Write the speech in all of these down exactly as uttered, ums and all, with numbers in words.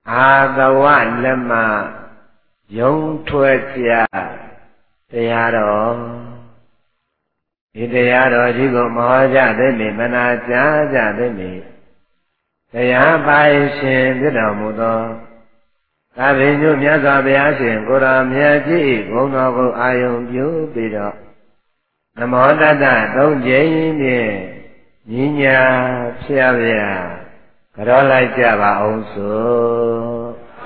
အာသဝလက်မယုံထွက်ကြတရားတော်ဒီတရားတော်ကြီးကိုမဟောကြသေးမီမနာကြားကြသေးမီတရားပိုင်ရှင်ဖြစ်တော်မူသောသာဝေညုမြတ်စွာဘုရားရှင်ကိုယ်တော်မြတ်ကြီးဘုန်းတော်ကိုအာယုံပြုပြီးတော့နမောတတ္တသုံးကြိမ်ဖြင့်ညီညာဖျားဖျားကြောလိုက်ကြပါအောင်ဆို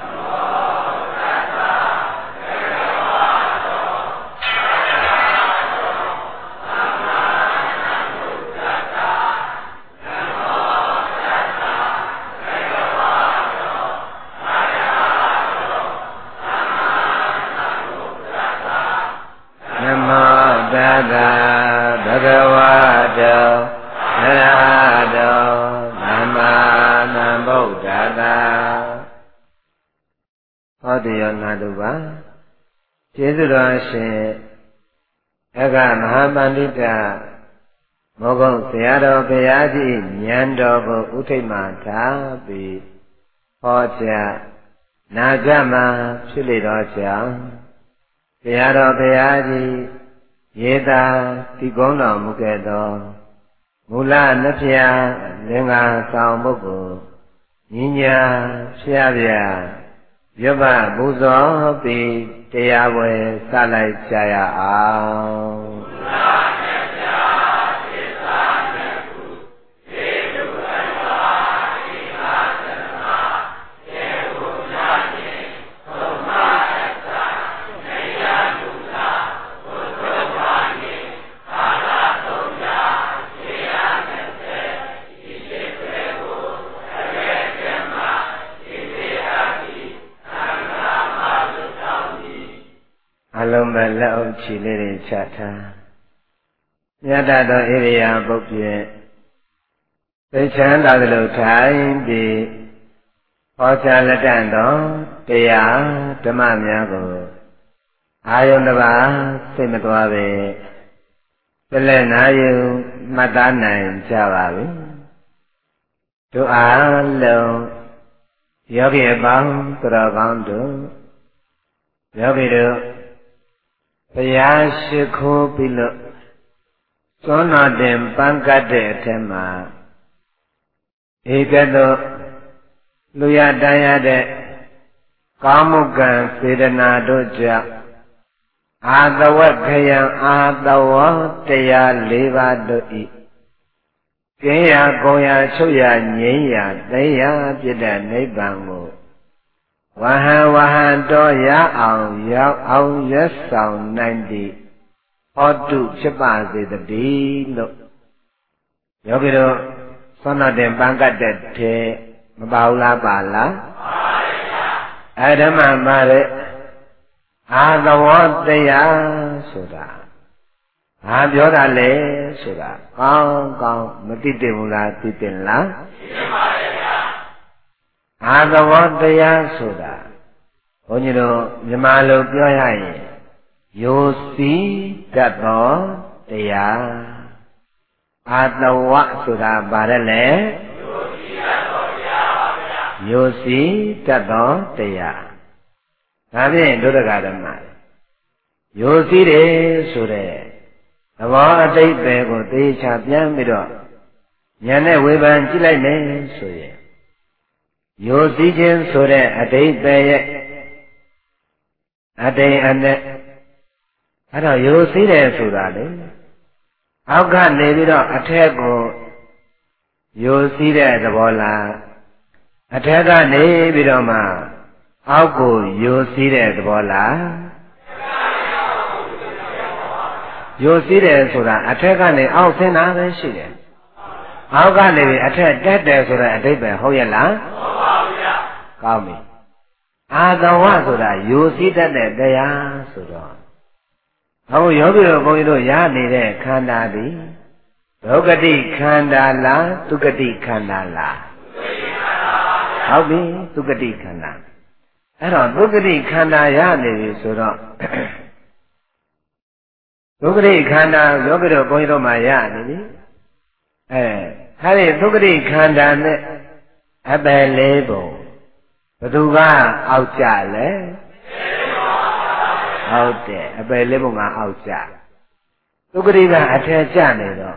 ကျေးဇူးတော်ရှင်အကမဟာပန္တိတမောဂုံဆရာတော်ဘုရားကြီးဉာဏ်တော်ကိုဥထိတ်မှထားပြီးဟောကြားနာကြမှာဖြစ်လေတော်ကြောင့်ဆရာတော်ဘုရားကြီးရေသာဒီကုန်းတော်မူခဲ့သောမူလနှစ်ဖြာလင်္ကာဆောင်ပုဂ္ဂိုလ်ညီညာဖျားဖျားရွတ်ပပူဇော်ပြီးတရားပွဲစလိုက်ကြရအောင်လုံးပဲလက်အုပ်ချီလေးတွေချထားမြတ်တော်ဣရိယာပုတ်ဖြင့်သိချမ်းသာသလိုထိုင်ပြီးဟောကြားလက်တန်တော်တရားဓမ္မများကိုအာယုန်တစ်ပါးစိတ်မသွားပဲပြလက်နာယူမှတ်သားနိုင်ကြပါပြီတို့အားလုံးယောဂီအပေါင်းတော်ကောင်းတို့ယောဂီတို့ဘုရားရှိခိုးပြီးလို့သွန်တော်တင်ပန်းကတ်တဲ့အထက်မှာဧကတောလူရတန်ရတဲ့ကာမုကံစေတနာတို့ကြောင့်အာသဝခယံအာသဝတရား၄ပါးတို့ဤကျင်းရာကုံရာချုပ်ရာငြိမ်းရာသိရာပြည့်တဲ့နိဗ္ဗာန်ကိုဝဟံဝဟံတော်ရအောင်ရောက်အောင်ရက်ဆောင်နိုင်သည့်ဟောတုဖြစ်ပါစေတည်းလို့ယောဂီတို့သောနာတင်ပန်းကတ်တဲ့ထဲမပါဘူးလားပါလားပါပါဗျာအဲဓမ္မမှာတဲ့အာသဝတရားဆိုတာဟာပြောတာလေဆိုတာကောင်းကောင်းမသိတင်ဘူးလားသိတင်လားသိပါဗျာအာသဝတရားဆိုတာဘုန်းကြီးတို့မြန်မာလိုပြောရရင်ယိုစီတတ်သောတရားအာသဝဆိုတာဘာလဲလဲယိုစီတတ်သောတရားပါဗျာယိုစီတတ်သောတရားဒါဖြင့်ဒုဒကဓမ္မယိုစီတယ်ဆိုတဲ့သဘောအတိတ်ပဲကိုသေချာပြန်ပြီးတော့ဉာဏ်နဲ့ဝေဖန်ကြည့်လိုက်မယ်ဆိုရင်ယိုစီးခြင်းဆိုတဲ့အတိတ်ပဲရဲ့အတိတ်အနဲ့အဲ့တော့ယိုစီးတယ်ဆိုတာလေအောက်ကနေပြီးတော့အထက်ကိုယိုစီးတဲ့သဘောလားအထက်ကနေပြီးတော့မှအောက်ကိုယိုစီးတဲ့သဘောလားယိုစီးတယ်ဆိုတာအထက်ကနေအောက်ဆင်းတာပဲရှိတယ်အောက်ကနေပြီးအထက်တက်တယ်ဆိုတဲ့အဓိပ္ပာယ်ဟုတ်ရဲ့လားဟုတ်ပါဘူးဗျာကောင်းပြီအာသဝဆိုတာယိုစီးတတ်တဲ့တရားဆိုတော့အခုယောဂီတို့ဘုန်းကြီးတို့ရနေတဲ့ခန္ဓာသည်ဒုက္ခတိခန္ဓာလားဒုက္ခတိခန္ဓာလားဟုတ်ပြီဒုက္ခတိခန္ဓာအဲ့တော့ဒုက္ခတိခန္ဓာရနေပြီဆိုတော့ဒုက္ခတိခန္ဓာယောဂီတို့ဘုန်းကြီးတို့မှာရနေပြီအဲအဲ့ဒီဒုက္ခတိခန္ဓာနဲ့အပယ်လေးပုံဘသူကအောက်ကြလဲဟုတ်တယ်အပယ်လေးပုံကအောက်ကြဒုက္ခတိကအထက်ကျနေတော့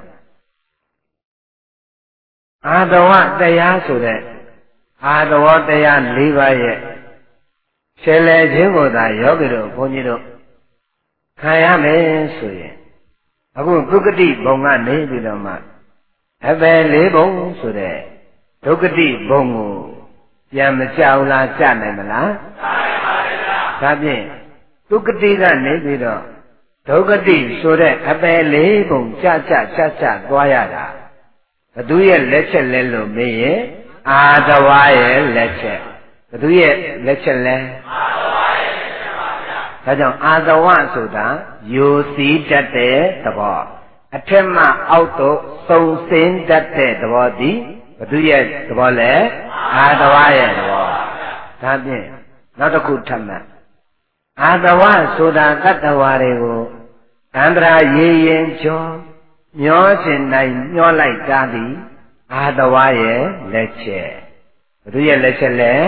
အာတဝတရားဆိုတဲ့အာတဝတရား၄ပါးရဲ့ရှယ်လေခြင်းကိုသာယောဂီတို့ဘုန်းကြီးတို့ခံရမယ်ဆိုရင်အခုဒုက္ခတိဘုံကနေပြီးတော့မှအပယ်လေးဘုံဆိုတဲ့ဒုက္ခတိဘုံကိုပြန်မကြောက်လားကြနိုင်မလားနိုင်ပါဗျာဒါဖြင့်ဒုက္ခတိကနေပြီးတော့ဒုက္ခတိဆိုတဲ့အပယ်လေးဘုံကြကြကြကြသွားရတာဘသူရဲ့လက်ချက်လဲလို့မေးရင်အာတဝါရဲ့လက်ချက်ဘသူရဲ့လက်ချက်လဲအာတဝါရဲ့လက်ချက်ပါဗျာဒါကြောင့်အာတဝဆိုတာယိုစီးတတ်တဲ့သဘောအထက်မှအောက်သို့စုံစင်းတတ်တဲ့သဘောသည်ဘသူရဲ့သဘောလဲအာတဝါရဲ့သဘောဒါဖြင့်နောက်တစ်ခုထပ်မှတ်အာတဝဆိုတာတတ္တဝါတွေကိုသန္တရာရေရင်ကျော်မျောချင်နိုင်မျောလိုက်တာသည်အာတဝရဲ့လက်ချက်ဘသူရဲ့လက်ချက်လဲ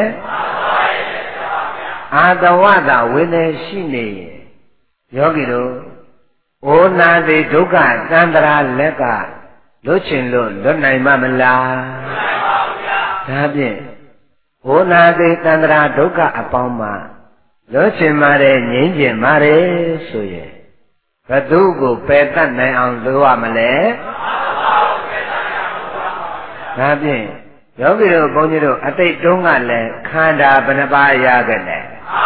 အာတဝသာဝိနည်းရှိနေယောဂီတို့ဩနာတိဒုက္ခသန္တရာလက်ကလွတ်ချင်လို့လွတ်နိုင်မှာမလားနိုင်ပါဘူးဗျာဒါဖြင့်ဩနာတိသန္တရာဒုက္ခအပေါင်းမှာလွတ်ချင်ပါတယ်ငြိမ်းချင်ပါတယ်ဆိုရင်ဘသူကိုပယ်တတ်နိုင်အောင်လုပ်ရမလဲဒါဖြင့်ယောဂီတို့ဘုန်းကြီးတို့အတိတ်တုန်းကလည်းခန္ဓာဘယ်နှပါးရခဲ့လဲ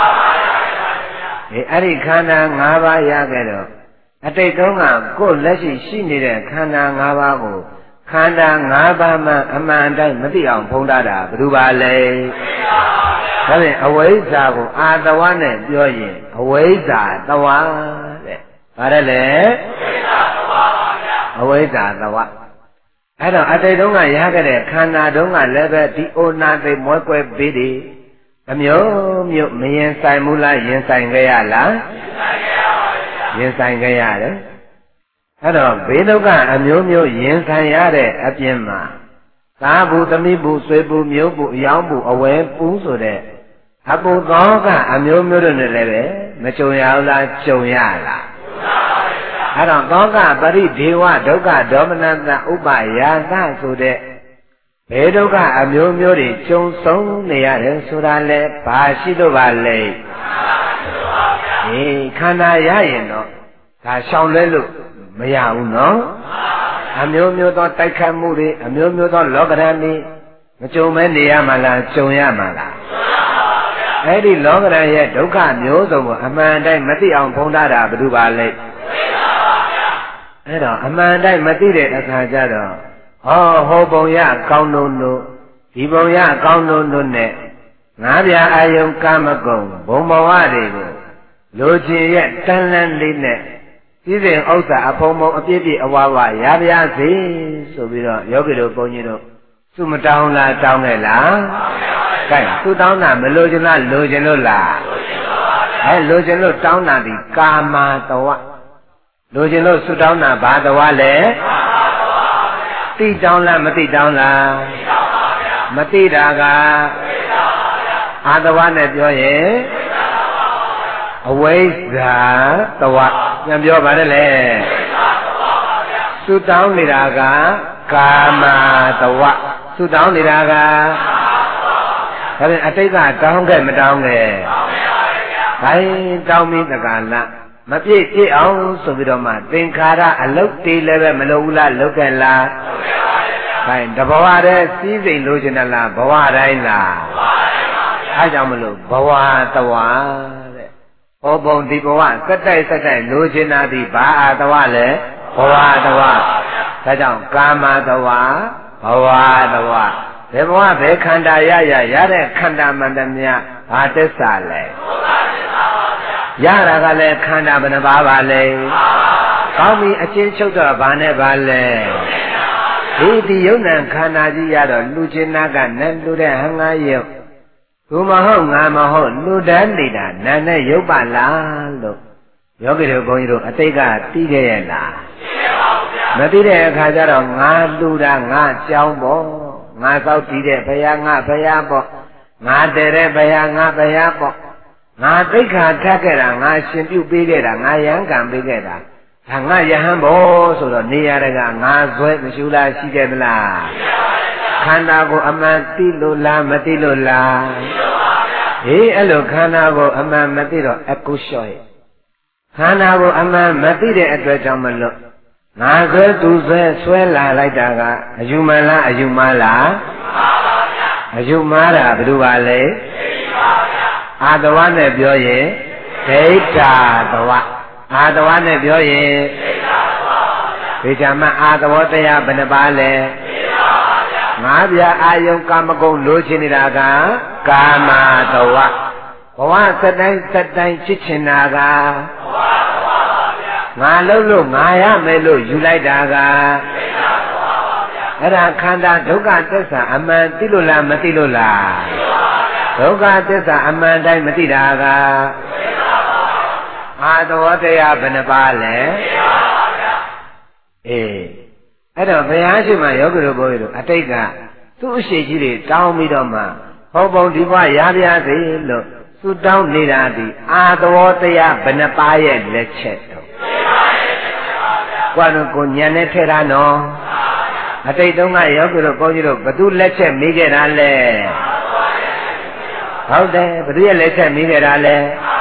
ဒီအဲ့ဒီခန္ဓာ၅ပါးရခဲ့တော့အတိတ်တုန်းကကိုယ်လက်ရှိရှိနေတဲ့ခန္ဓာ၅ပါးကိုခန္ဓာ၅ပါးမှအမှန်တိုင်းမသိအောင်ဖုံးထားတာဘယ်သူပါလဲဒါဖြင့်အဝိဇ္ဇာကိုအာတဝနဲ့ပြောရင်အဝိဇ္ဇာတဝတဲ့ဘာလဲလဲအဝိဇ္ဇာတဝအဲ့တော့အတိတ်တုန်းကရခဲ့တဲ့ခန္ဓာတုန်းကလည်းပဲဒီအိုနာသိမွဲကွဲပေးတယ်အမျိုးမျိုးမရင်ဆိုင်ဘူးလားရင်ဆိုင်ကြရလားရင်ဆိုင်ကြရတယ်အဲ့တော့ဘေးဒုက္ခအမျိုးမျိုးရင်ဆိုင်ရတဲ့အပြင်မှာသာဘူးသမီးဘူးဆွေဘူးမျိုးဘူးအယောင်းဘူးအဝဲဘူးဆိုတဲ့အပူသောကအမျိုးမျိုးတွေနဲ့လည်းပဲမကြုံရဘူးလားကြုံရလားအဲ့တော့သောကပရိဒေဝဒုက္ခဒေါမနတဥပယာသဆိုတဲ့ဘေဒုက္ခအမျိုးမျိုးတွေကြုံဆုံးနေရတယ်ဆိုတာလဲဘာရှိလို့ပါလဲအေးခန္ဓာရရင်တော့ဒါရှောင်လဲလို့မရဘူးနော်အမျိုးမျိုးသောတိုက်ခတ်မှုတွေအမျိုးမျိုးသောလောကဓာတ်တွေမကြုံမဲနေရမှာလားကြုံရမှာလားအဲ့ဒီလောကဓာတ်ရဲ့ဒုက္ခမျိုးစုံကိုအမှန်တိုင်းမသိအောင်ဖုံးထားတာဘယ်သူပါလဲအဲ့တော့အမှန်တိုင်းမသိတဲ့အခါကျတော့ဟောဟောပုံရကောင်းလို့လို့ဒီပုံရကောင်းလို့လို့နဲ့ငါးပြာအာယုံကာမဂုဏ်ဘုံဘဝတွေကိုလိုချင်ရဲ့တန်လန်းလေးနဲ့စည်းစိမ်ဥစ္စာအဖုံဖုံအပြည့်ပြည့်အဝါဝါရပါရစေဆိုပြီးတော့ယောဂီတို့ဘုန်းကြီးတို့သူမတောင်းလားတောင်းခဲ့လားကဲသူတောင်းတာမလိုချင်လားလိုချင်လို့လားအဲလိုချင်လို့တောင်းတာဒီကာမတဝလိုချင်လို့ဆုတောင်းတာဘာတဝလဲတိတောင်းလားမတိတောင်းလားမတိတာကအာတဝနဲ့ပြောရင်အဝိဇ္ဇာတဝပြန်ပြောပါတယ်လေဆုတောင်းနေတာကကာမတဝဆုတောင်းနေတာကဒါပြန်အတိတ်ကတောင်းခဲ့မတောင်းခဲ့ဘိုင်းတောင်းပြီးတကလားမပြည့်ပြည့်အောင်ဆိုပြီးတော့မှသင်္ခါရအလုတ်တေးလည်းပဲမလုပ်ဘူးလားလုပ်ခဲ့လားလုပ်ခဲ့ပါရဲ့ဗျာဘိုင်းတဘဝတည်းစည်းစိမ်လို့ရှင်လားဘဝတိုင်းလားဘဝတိုင်းပါဗျာအဲကြောင့်မလို့ဘဝတဝတဲ့ဟောပုံဒီဘဝစက်တိုက်စက်တိုက်လို့ရှင်တာဒီဘာအာတဝလဲဘဝတဝဒါကြောင့်ကာမတဝဘဝတဝဘယ်ဘဝဘယ်ခန္ဓာရရရတဲ့ခန္ဓာမှန်သမျှဘာတစ္ဆာလဲရတာကလည်းခန္ဓာဘယ်နှပါးပါလဲကောင်းပြီအချင်းချုပ်တော့ဘာနဲ့ပါလဲဒီဒီယုံနံခန္ဓာကြီးရတော့လူချင်းနာကနတ်လူတဲ့ဟငါယုတ်သူမဟုတ်ငါမဟုတ်လူတန်းနေတာနာနဲ့ယုတ်ပါလားလို့ယောဂီတို့ဘုန်းကြီးတို့အတိတ်ကသိခဲ့ရဲ့လားမသိတဲ့အခါကျတော့ငါလူတာငါကြောင်းပေါ့ငါသောက်တည်တဲ့ဘုရားငါဘုရားပေါ့ငါတည်းတဲ့ဘယငါဘယပေါ့ငါသိက္ခာထပ်ခဲ့တာငါရှင်ပြုပေးခဲ့တာငါယံကံပေးခဲ့တာဒါငါယဟန်ဘောဆိုတော့နေရတဲ့ကငါဇွဲမရှိလားရှိခဲ့မလားခန္ဓာကိုအမှန်သိလို့လားမသိလို့လားဟေးအဲ့လိုခန္ဓာကိုအမှန်မသိတော့အကုလျှော့ရဲ့ခန္ဓာကိုအမှန်မသိတဲ့အတွက်ကြောင့်မလို့ငါဆွဲသူဆွဲဆွဲလာလိုက်တာကအယူမလားအယူမလားအယူမားတာဘယ်လိုပါလဲအာတဝနဲ့ပြောရင်ဒိဋ္ဌာတဝအာတဝနဲ့ပြောရင်ဒိဋ္ဌာမအာတဝတရားဘယ်နှပါလဲငါးပြာအာယုံကာမဂုဏ်လိုချင်နေတာကကာမတဝဘဝစတိုင်းစတိုင်းချစ်ချင်တာကငါလုံးလို့ငါရမယ်လို့ယူလိုက်တာကအဲ့ဒါခန္ဓာဒုက္ခသစ္စာအမှန်သိလို့လားမသိလို့လားဒုက္ခသစ္စာအမှန်တိုင်းမသိတာကအာတဝတရားဘယ်နှပါလဲအေးအဲ့တော့ဘုရားရှိခိုးယောဂီတို့ဘုန်းကြီးတို့အတိတ်ကသူ့အရှိကြီးတွေတောင်းပြီးတော့မှဟောပုံဒီဘဝရပြားစေလို့သူတောင်းနေတာဒီအာတဝတရားဘယ်နှပါရဲ့လက်ချက်တော့ကွာတော့ကိုညံနဲ့ထဲတာနော်အတိတ်တုန်းကယောဂီတို့ဘုန်းကြီးတို့ဘသူလက်ချက်မိခဲ့တာလဲဟုတ်တယ်ဘသူရဲ့လက်ချက်မိခဲ့တာလဲ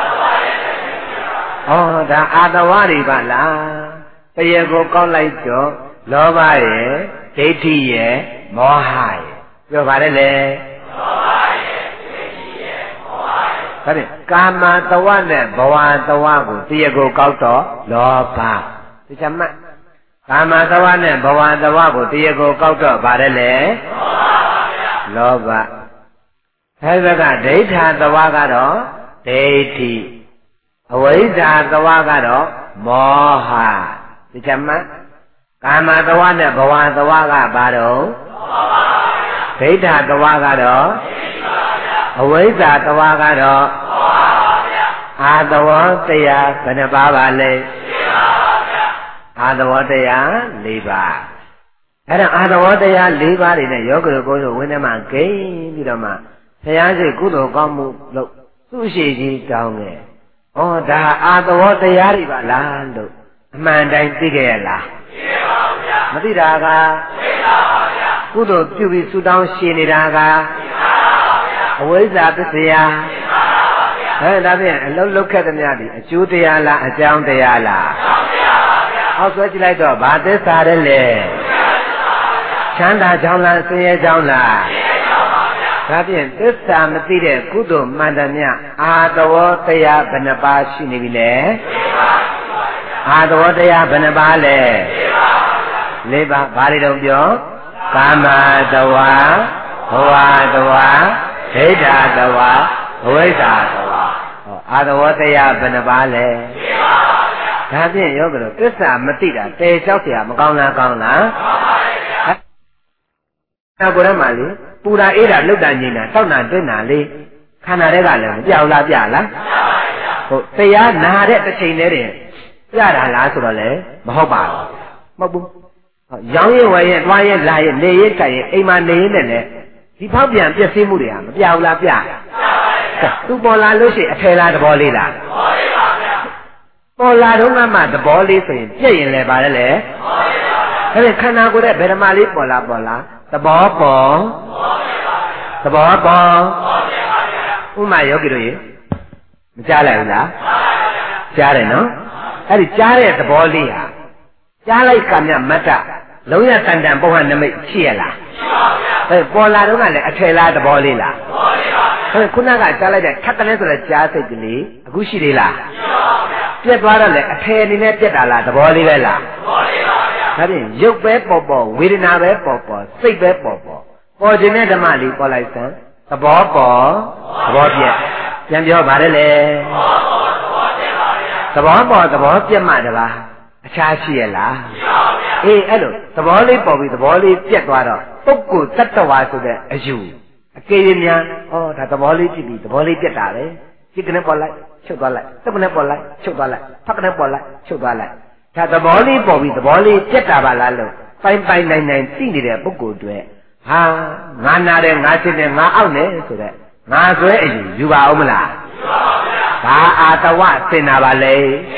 ဩဒါအာတဝတွေပါလားတရေကိုကောက်လိုက်တော့လောဘရဲ့ဒိဋ္ဌိရဲ့မောဟရဲ့ပြောပါတယ်လေလောဘရဲ့ဒိဋ္ဌိရဲ့မောဟရဲ့ဒါဖြင့်ကာမတဝနဲ့ဘဝတဝကိုတရေကိုကောက်တော့လောဘဒီချမကာမတဝနဲ့ဘဝတဝကိုတရေကိုကောက်တော့ပါတယ်လေလောဘပါဗျာလောဘအဲဒီကဒိဋ္ဌာတဝကတော့ဒိဋ္ဌိအဝိဇ္ဇာတဝကတော့မောဟဒီချမကာမတဝနဲ့ဘဝတဝကဘာတော့ဒိဋ္ဌာတဝကတော့အဝိဇ္ဇာတဝကတော့အာတဝတရားဘယ်နှပါပါလဲအာတဝတရား၄ပါးအဲ့ဒါအာတဝတရား၄ပါးတွေနဲ့ယောဂီတို့ကိုယ်တို့ဝိနည်းမှာဂိမ်းပြီးတော့မှဆရာရှိကုသိုလ်ကောင်းမှုလို့သူ့ရှိကြီးတောင်းတယ်ဩဒါအာတဝတရားတွေပါလားလို့အမှန်တိုင်းသိခဲ့ရလားသိပါဘူးဗျာမသိတာကသိပါပါဗျာကုသိုလ်ပြုပြီးဆုတောင်းရှင်နေတာကသိပါပါဗျာအဝိဇ္ဇာပစ္စယသိပါပါဗျာအဲဒါဖြင့်အလုံးလုံးခက်သမျှဒီအကျိုးတရားလားအကြောင်းတရားလားအကြောင်းတရားပါဗျာဟောဆွဲကြည့်လိုက်တော့ဘာသစ္စာတဲ့လဲချမ်းသာကြောင်းလားဆင်းရဲကြောင်းလားဆင်းရဲကြောင်းပါဗျာဒါဖြင့်သစ္စာမသိတဲ့ကုသိုလ်မှန်သမျှအာတဝတရားဘယ်နှပါရှိနေပြီလဲသိပါအာတဝတရားဘယ်နှပါလဲ၄ပါးဘာတွေတော့ပြောကာမတဝဘဝတဝဒိဋ္ဌာတဝအဝိဇ္ဇာတဝဟောအာတဝတရားဘယ်နှပါလဲ၄ပါးပါဗျာဒါဖြင့်ယောဂီတို့သစ္စာမသိတာတေလျှောက်เสียမကောင်းလားကောင်းလားကောင်းပါရဲ့ဗျာအဲ့ကိုယ်ထဲမှာလေပူတာအေးတာလှုပ်တာငြိမ်တာတောက်တာတွင်းတာလေခန္ဓာတွေကလည်းမပြောက်လားပြလားပြပါရဲ့ဗျာဟုတ်တရားနာတဲ့တစ်ချိန်တည်းတည်းပြတာလားဆိုတော့လေမဟုတ်ပါဘူးမဟုတ်ဘူးရောင်းရင်ဝယ်ရင်တွားရင်လာရင်နေရင်တိုင်ရင်အိမ်မှာနေရင်လည်းဒီဖောက်ပြန်ပြည့်စည်မှုတွေဟာမပြောက်လားပြသူပေါ်လာလို့ရှိရင်အထယ်လားသဘောလေးလားသဘောလေးပါဗျာပေါ်လာတော့မှသဘောလေးဆိုရင်ပြည့်ရင်လည်းပါတယ်လေသဘောလေးပါဗျာဒါပေမဲ့ခန္ဓာကိုယ်ရဲ့ဗေဒမလေးပေါ်လာပေါ်လာသဘောပေါ်သဘောပေါ်ဥမာယောဂီတို့ရေမကြားလိုက်ဘူးလားကြားတယ်နော်အဲ့ဒီကြားတဲ့သဘောလေးဟာကြားလိုက်ကမြမတ္တလုံးရတန်တန်ပုံဟနမိတ်ရှိရလားရှိပါဗျာအဲပေါ်လာတော့ကလည်းအထယ်လားသဘောလေးလားသဘောလေးပါဗျာအဲခုနကကြားလိုက်တဲ့ထပ်တယ်ဆိုတဲ့ကြားစိတ်ကလေးအခုရှိသေးလားရှိပါဗျာပြက်သွားတော့လေအထယ်အနေနဲ့ပြက်တာလားသဘောလေးပဲလားသဘောလေးပါဗျာဒါဖြင့်ရုပ်ပဲပေါ်ပေါ်ဝေဒနာပဲပေါ်ပေါ်စိတ်ပဲပေါ်ပေါ်ပေါ်ခြင်းတဲ့ဓမ္မလေးပေါ်လိုက်စမ်းသဘောပေါ်သဘောပြက်ပြန်ပြောပါလေလေသဘောပေါ်သဘောပြတ်မှတပါအခြားရှိရလားရှိပါဗျာအေးအဲ့လိုသဘောလေးပေါ်ပြီးသဘောလေးပြတ်သွားတော့ပုဂ္ဂိုလ်တ attva ဆိုတဲ့အယူအကေရများဩဒါသဘောလေးကြည့်ပြီးသဘောလေးပြတ်တာပဲစိတ်ကနေပေါ်လိုက်ချုပ်သွားလိုက်စိတ်ကနေပေါ်လိုက်ချုပ်သွားလိုက်ဖက်ကနေပေါ်လိုက်ချုပ်သွားလိုက်ဒါသဘောလေးပေါ်ပြီးသဘောလေးပြတ်တာပါလားလို့ပိုင်ပိုင်နိုင်နိုင်သိနေတဲ့ပုဂ္ဂိုလ်တွေဟာငါနာတယ်ငါရှင်းတယ်ငါအောက်တယ်ဆိုတဲ့ငါဆွဲအယူယူပါဦးမလားဘာအာတဝစင်နာပါလေ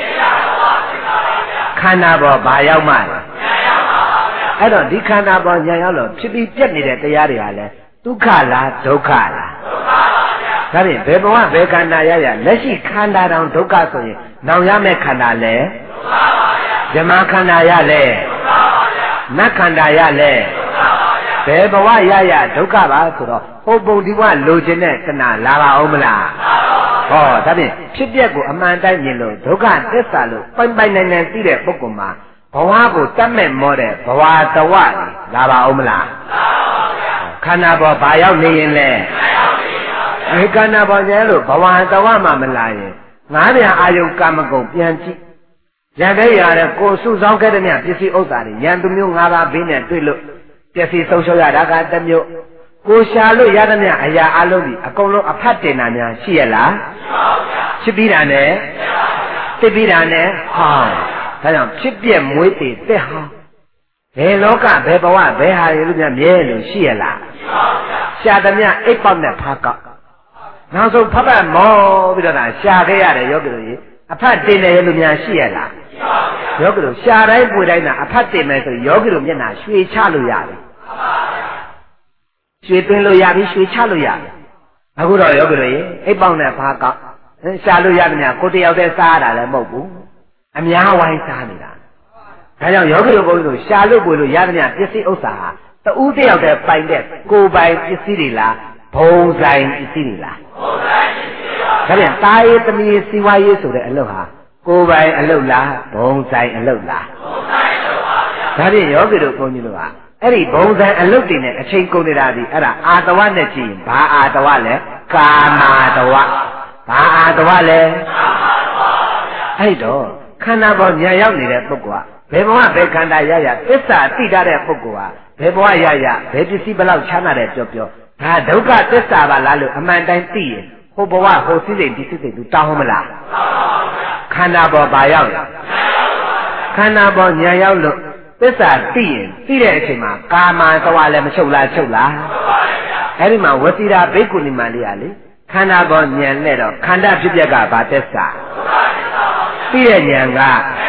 ခန္ဓာပေါ်ဘာရောက်မှလဲအဲ့တော့ဒီခန္ဓာပေါ်ညာရောက်လို့ဖြစ်ပြီးပြက်နေတဲ့တရားတွေဟာလဲဒုက္ခလားဒုက္ခလားဒုက္ခပါဗျာဒါဖြင့်ဘယ်ဘဝဘယ်ခန္ဓာရရလက်ရှိခန္ဓာတောင်ဒုက္ခဆိုရင်နောင်ရမယ့်ခန္ဓာလဲဒုက္ခပါဗျာဇမခန္ဓာရလဲဒုက္ခပါဗျာနတ်ခန္ဓာရလဲဒုက္ခပါဗျာဘယ်ဘဝရရဒုက္ခပါဆိုတော့ဟိုပုံဒီဘဝလိုချင်တဲ့တဏှာလာပါအောင်မလားဟောဒါဖြင့်ဖြစ်ပျက်ကိုအမှန်တိုင်းမြင်လို့ဒုက္ခသစ္စာလို့ပိုင်ပိုင်နိုင်နိုင်သိတဲ့ပုဂ္ဂိုလ်မှာဘဝကိုတတ်မဲ့မောတဲ့ဘဝတဝလာပါအောင်မလားခန္ဓာပေါ်ဘာရောက်နေရင်လဲအဲခန္ဓာပေါ်ကျဲလို့ဘဝတဝမှမလာရင်ငါးပြန်အာယုကာမဂုဏ်ပြန်ကြည့်ရတဲ့ရတဲ့ကိုစုဆောင်ခဲ့တဲ့မြပစ္စည်းဥစ္စာတွေရန်သူမျိုး၅ပါးဘေးနဲ့တွေ့လို့ပစ္စည်းဆုံးရှုံးရတာကတစ်မျိုးကိုရှာလို့ရတဲ့မြအရာအလုံးကြီးအကုန်လုံးအဖတ်တင်တာများရှိရလားရှိပြီးတာနဲ့သိပြီးတာနဲ့ဟောဒါကြောင့်ဖြစ်ပြက်မွေးတည်တက်ဟောဘယ်လောကဘယ်ဘဝဘယ်ဟာတွေလို့များမြဲလို့ရှိရလားရှာသမျှအိပ်ပေါက်နဲ့ဖားကောက်နောက်ဆုံးဖတ်ပတ်မောပြီးတော့ရှာခဲ့ရတယ်ယောဂီတို့ကြီးအဖတ်တင်တယ်လို့များရှိရလားယောဂီတို့ရှာတိုင်းပွေတိုင်းသာအဖတ်တင်မယ်ဆိုယောဂီတို့မျက်နှာရွှေချလို့ရတယ်ရွှေသွင်းလို့ရပြီရွှေချလို့ရတယ်အခုတော့ယောဂီတို့ကြီးအိပ်ပေါက်နဲ့ဖားကောက်ရှာလို့ရသမျှကိုတယောက်တည်းစားရတာလည်းမဟုတ်ဘူးအများဝိုင်းစားနေတာဒါကြောင့်ယောဂီတို့ဘုန်းကြီးတို့ရှာလို့ပွေလို့ရသမျှပစ္စည်းဥစ္စာဟာတူးတယောက်တည်းပိုင်တဲ့ကိုယ်ပိုင်ပစ္စည်းတွေလားဘုံဆိုင်ပစ္စည်းတွေလားဘုံဆိုင်ပစ္စည်းပါဒါပြန်တာရေးသမီးစီဝါရေးဆိုတဲ့အလုပ်ဟာကိုယ်ပိုင်အလုပ်လားဘုံဆိုင်အလုပ်လားဘုံဆိုင်အလုပ်ပါဗျာဒါပြန်ယောဂီတို့ဘုန်းကြီးတို့ကအဲ့ဒီဘုံဆိုင်အလုပ်တွေနဲ့အချိန်ကုန်နေတာဒီအဲ့ဒါအာတဝနဲ့ကြည့်ရင်ဘာအာတဝလဲကာမာတဝဘာအာတဝလဲကာမာတဝဗျာအဲ့တော့ခန္ဓာပေါ်ညာရောက်နေတဲ့ပုဂ္ဂိုလ်ကဘယ်ဘဝဘယ်ခန္ဓာရရသစ္စာသိတတ်တဲ့ပုဂ္ဂိုလ်ဟာဘယ်ဘဝရရဘယ်ပစ္စည်းဘလောက်ချမ်းသာတဲ့ပြောပြောဒါဒုက္ခသစ္စာပါလားလို့အမှန်တိုင်းသိရင်ဟိုဘဝဟိုစိစိတ်ဒီစိစိတ်သူတောင်းမလားခန္ဓာပေါ်ဘာရောက်လဲခန္ဓာပေါ်ညာရောက်လို့သစ္စာသိရင်သိတဲ့အချိန်မှာကာမသဝလည်းမချုပ်လားချုပ်လားအဲ့ဒီမှာဝတိရာဘိက္ခုနီမလေးကလေခန္ဓာပေါ်ဉာဏ်နဲ့တော့ခန္ဓာဖြစ်ပျက်ကဘာသစ္စာသိတဲ့ဉာဏ်က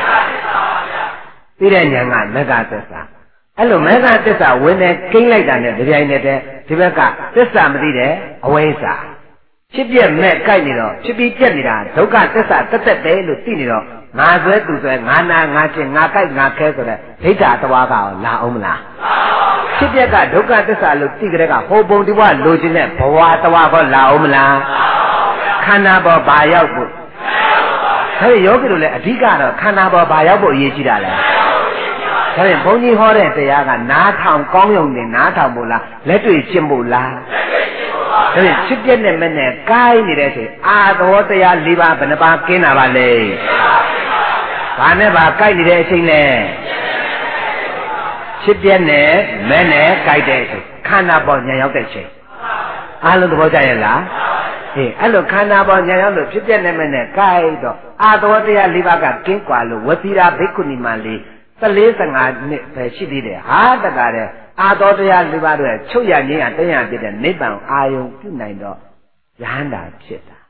သိတဲ့ဉာဏ်ကမဂ္ဂသစ္စာအဲ့လိုမဂ္ဂသစ္စာဝင်နေကိန်းလိုက်တာနဲ့ဒီတိုင်းနဲ့ဒီဘက်ကသစ္စာမသိတဲ့အဝိဇ္ဇာဖြစ်ပြက်မဲ့ကြိုက်နေတော့ဖြစ်ပြီးပြက်နေတာဒုက္ခသစ္စာတက်တက်ပဲလို့သိနေတော့ငါဆွဲသူဆွဲငါနာငါချင်းငါကြိုက်ငါခဲဆိုတဲ့ဒိဋ္ဌာတဝါကလာအောင်မလားဖြစ်ပြက်ကဒုက္ခသစ္စာလို့သိကြတဲ့ကဟိုပုံဒီဘဝလိုချင်တဲ့ဘဝတဝါကလာအောင်မလားခန္ဓာပေါ်ဘာရောက်ဖို့ဒါပေယောဂီတို့လည်းအဓိကတော့ခန္ဓာပေါ်ဘာရောက်ဖို့အရေးကြီးတာလဲဒါဖြင့်ဘုန်းကြီးဟောတဲ့တရားကနားထောင်ကောင်းရုံနဲ့နားထောင်ဖို့လားလက်တွေ့ရှင်းဖို့လားလက်တွေ့ရှင်းဖို့ပါဒါဖြင့်ဖြစ်ပြက်နဲ့မဲ့နဲ့ကိုင်းနေတဲ့ဆိုအာသောတရား၄ပါးဘယ်နှပါးကင်းတာပါလဲဘာနဲ့ပါကိုက်နေတဲ့အချိန်လဲဖြစ်ပြက်နဲ့မဲ့နဲ့ကိုက်တဲ့အချိန်ခန္ဓာပေါ်ညာရောက်တဲ့အချိန်အားလုံးသဘောကျရဲ့လားအေးအဲ့လိုခန္ဓာပေါ်ညာရောက်လို့ဖြစ်ပြက်နဲ့မဲ့နဲ့ကိုက်တော့အာသောတရား၄ပါးကကင်းကွာလို့ဝတိရာဘိက္ခုနီမလေးသလေးစငါနှစ်ပဲရှိသေးတယ်ဟာတကားတဲ့အာတော်တရား၄ပါးတို့ချုပ်ရခြင်းအတရားဖြစ်တဲ့နိဗ္ဗာန်အာယုံပြုနိုင်တော့ယဟန္တာဖြစ်တာ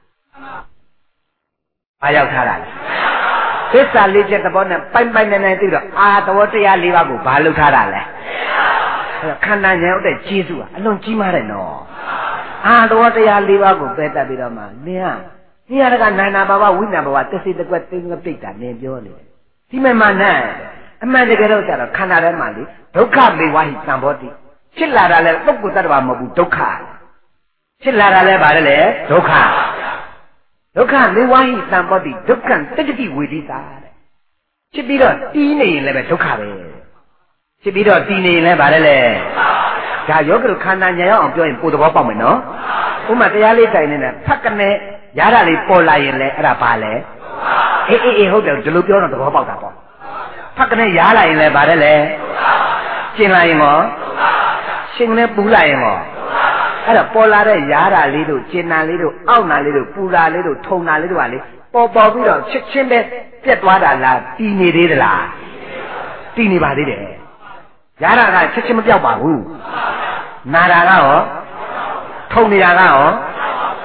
ဘာရောက်ထားတာလဲသစ္စာလေးချက်သဘောနဲ့ပိုင်ပိုင်နိုင်နိုင်သိတော့အာတော်တရား၄ပါးကိုဘာလုပ်ထားတာလဲခန္ဓာဉာဏ်ရောက်တဲ့ကျေးဇူးကအလွန်ကြီးမားတယ်နော်အာတော်တရား၄ပါးကိုပယ်တတ်ပြီးတော့မှနင်ကဒီရကနာနာဘဝဝိညာဘဝတစ္ဆေတကွက်သိငပိတ်တာနင်ပြောနေတယ်ဒီမဲ့မှနဲ့အမှန်တကယ်တော့ကျတော့ခန္ဓာထဲမှာလေဒုက္ခမေဝဟိသံဘောတိဖြစ်လာတာလဲပုဂ္ဂိုလ်တ attva မဟုတ်ဘူးဒုက္ခဖြစ်လာတာလဲဗါလဲဒုက္ခဒုက္ခမေဝဟိသံဘောတိဒုက္ခတက္ကတိဝေဒိတာတဲ့ဖြစ်ပြီးတော့တီးနေရင်လည်းပဲဒုက္ခပဲဖြစ်ပြီးတော့တီးနေရင်လည်းဗါလဲလေဒါယောဂိခန္ဓာညာရောက်အောင်ပြောရင်ပို့သဘောပေါက်မယ်နော်ဥမာတရားလေးတိုင်နေတဲ့ဖက်ကနေရတာလေးပေါ်လာရင်လည်းအဲ့ဒါဘာလဲအေးအေးအေးဟုတ်တယ်ဒီလိုပြောတော့သဘောပေါက်တာပေါ့ဖက်ကနေရားလာရင်လည်းဗါတယ်လေရှင်းလာရင်ရောရှင်းနေပူလာရင်ရောအဲ့တော့ပေါ်လာတဲ့ရားတာလေးတို့ရှင်းတာလေးတို့အောက်နာလေးတို့ပူတာလေးတို့ထုံတာလေးတို့ကလေပေါ်ပေါ်ပြီးတော့ချက်ချင်းပဲပြက်သွားတာလားတည်နေသေးသလားတည်နေပါသေးတယ်ရားတာကချက်ချင်းမပြောက်ပါဘူးနာတာကရောထုံနေတာကရော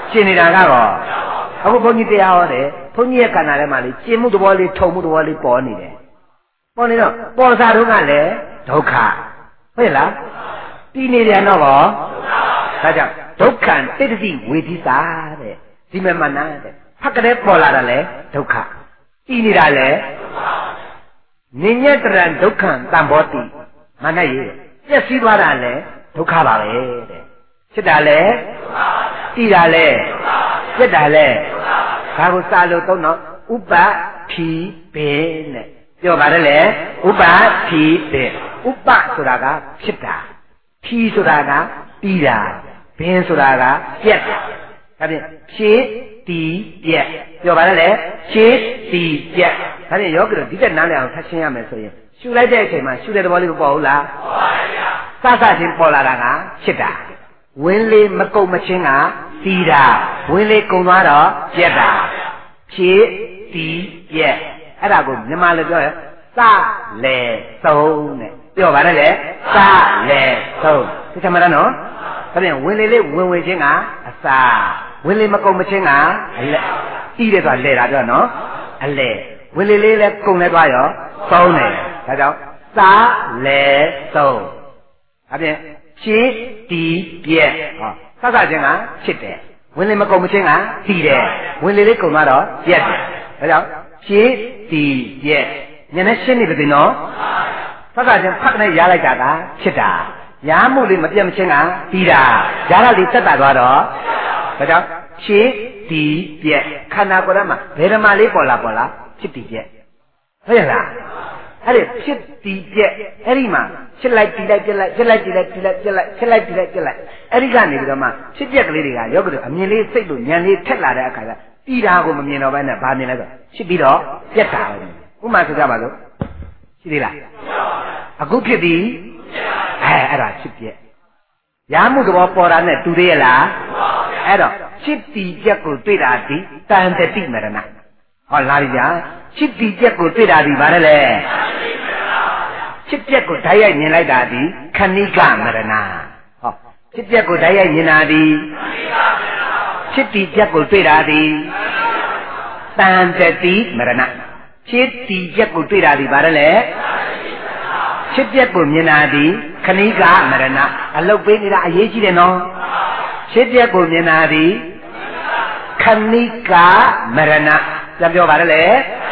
ကျင်နေတာကတော့အခုဘုန်းကြီးတရားဟောတယ်ဘုန်းကြီးရဲ့ကဏ္ဍထဲမှာလေကျင်မှုသဘောလေးထုံမှုသဘောလေးပေါ်နေတယ်ပေါ်နေတော့ပေါ်စားတော့ကလည်းဒုက္ခဟုတ်လားတည်နေတယ်တော့ကောဒါကြောင့်ဒုက္ခတိတ္တိဝေဒိတာတဲ့ဒီမဲ့မနာတဲ့ဖက်ကလေးပေါ်လာတာလေဒုက္ခတည်နေတာလေနိညတရံဒုက္ခံတံဘောတိမနရေပြည့်စည်သွားတာလေဒုက္ခပါပဲတဲ့ဖြစ်တာလေတည်တာလေပြတ်တာလေဘာကိုစာလို့သုံးတော့ဥပထီဘေနဲ့ပြောပါတယ်လေဥပထီဘေဥပဆိုတာကဖြစ်တာထီဆိုတာကတည်တာဘင်းဆိုတာကပြတ်တာဒါဖြင့်ဖြည့်တည်ပြတ်ပြောပါတယ်လေဖြည့်တည်ပြတ်ဒါဖြင့်ယောဂီတို့ဒီတက်နားလည်အောင်ထပ်ရှင်းရမယ်ဆိုရင်ရှုလိုက်တဲ့အချိန်မှာရှုတဲ့သဘောလေးမပေါ်ဘူးလားပေါ်ပါဗျာစစချင်းပေါ်လာတာကဖြစ်တာဝင်းလေးမကုတ်မချင်းကတည်တာဝင်းလေးကုံသွားတော့ပြတ်တာဖြည့်တည်ပြတ်အဲ့ဒါကိုမြန်မာလိုပြောရင်စလေသုံးနဲ့ပြောပါတယ်လေစလေသုံးဒီကမှရနော်ဒါပြန်ဝင်လေလေးဝင်ဝင်ချင်းကအစာဝင်လေမကုံမချင်းကအလက်တီးတယ်ဆိုတာလဲတာပြောနော်အလဲဝင်လေလေးလည်းကုံလဲသွားရောသုံးတယ်ဒါကြောင့်စာလဲသုံးဒါပြန်ဖြည့်တီးပြက်ဟောစစချင်းကဖြစ်တယ်ဝင်လေမကုံမချင်းကတီးတယ်ဝင်လေလေးကုံသွားတော့ပြက်တယ်ဒါကြောင့်ဖြည့်တီးပြက်ညနေရှင်းနေပြီနော်စစချင်းဖတ်ကနေရလိုက်တာကဖြစ်တာရာမှုလေးမပြတ်မချင်းကပြီးတာရာကလေးတက်တာသွားတော့ဒါကြောင့်ဖြည့်တီးပြက်ခန္ဓာကိုယ်ထဲမှာဘယ်ဓမ္မလေးပေါ်လာပေါ်လာဖြစ်တီးပြက်ဟုတ်ရဲ့လားအဲ့ဒီဖြစ်တီးပြက်အဲ့ဒီမှာဖြစ်လိုက်တီးလိုက်ပြက်လိုက်ဖြစ်လိုက်တီးလိုက်တီးလိုက်ပြက်လိုက်ဖြစ်လိုက်တီးလိုက်ပြက်လိုက်အဲ့ဒီကနေပြီးတော့မှဖြစ်ပြက်ကလေးတွေကယောဂတို့အမြင်လေးစိတ်လို့ဉာဏ်လေးထက်လာတဲ့အခါကျတီးတာကိုမမြင်တော့ဘဲနဲ့ဗာမြင်လဲဆိုဖြစ်ပြီးတော့ပြက်တာပဲဥမာဆိုကြပါစို့ရှိသေးလားအခုဖြစ်ပြီးအဲအဲ့ဒါဖြစ်ပြက်ရာမှုသဘောပေါ်တာနဲ့တူသေးရလားအဲ့တော့ဖြစ်တီပြက်ကိုတွေ့တာဒီတန်တတိမရဏဟောလာပြီဗျာဖြစ်တီပြက်ကိုတွေ့တာဒီဗါတယ်လေဖြစ်ပြက်ကိုဓာတ်ရိုက်မြင်လိုက်တာဒီခဏိကမရဏဟောဖြစ်ပြက်ကိုဓာတ်ရိုက်မြင်တာဒီဖြစ်တီပြက်ကိုတွေ့တာဒီတန်တတိမရဏဖြစ်တီပြက်ကိုတွေ့တာဒီဗါတယ်လေဖြစ်ပြက်ကိုမြင်တာဒီခဏိကမရဏအလုတ်ပေးနေတာအရေးကြီးတယ်နော်ဖြစ်ပြက်ကိုမြင်တာဒီခဏိကမရဏပြန်ပြောပါရလေ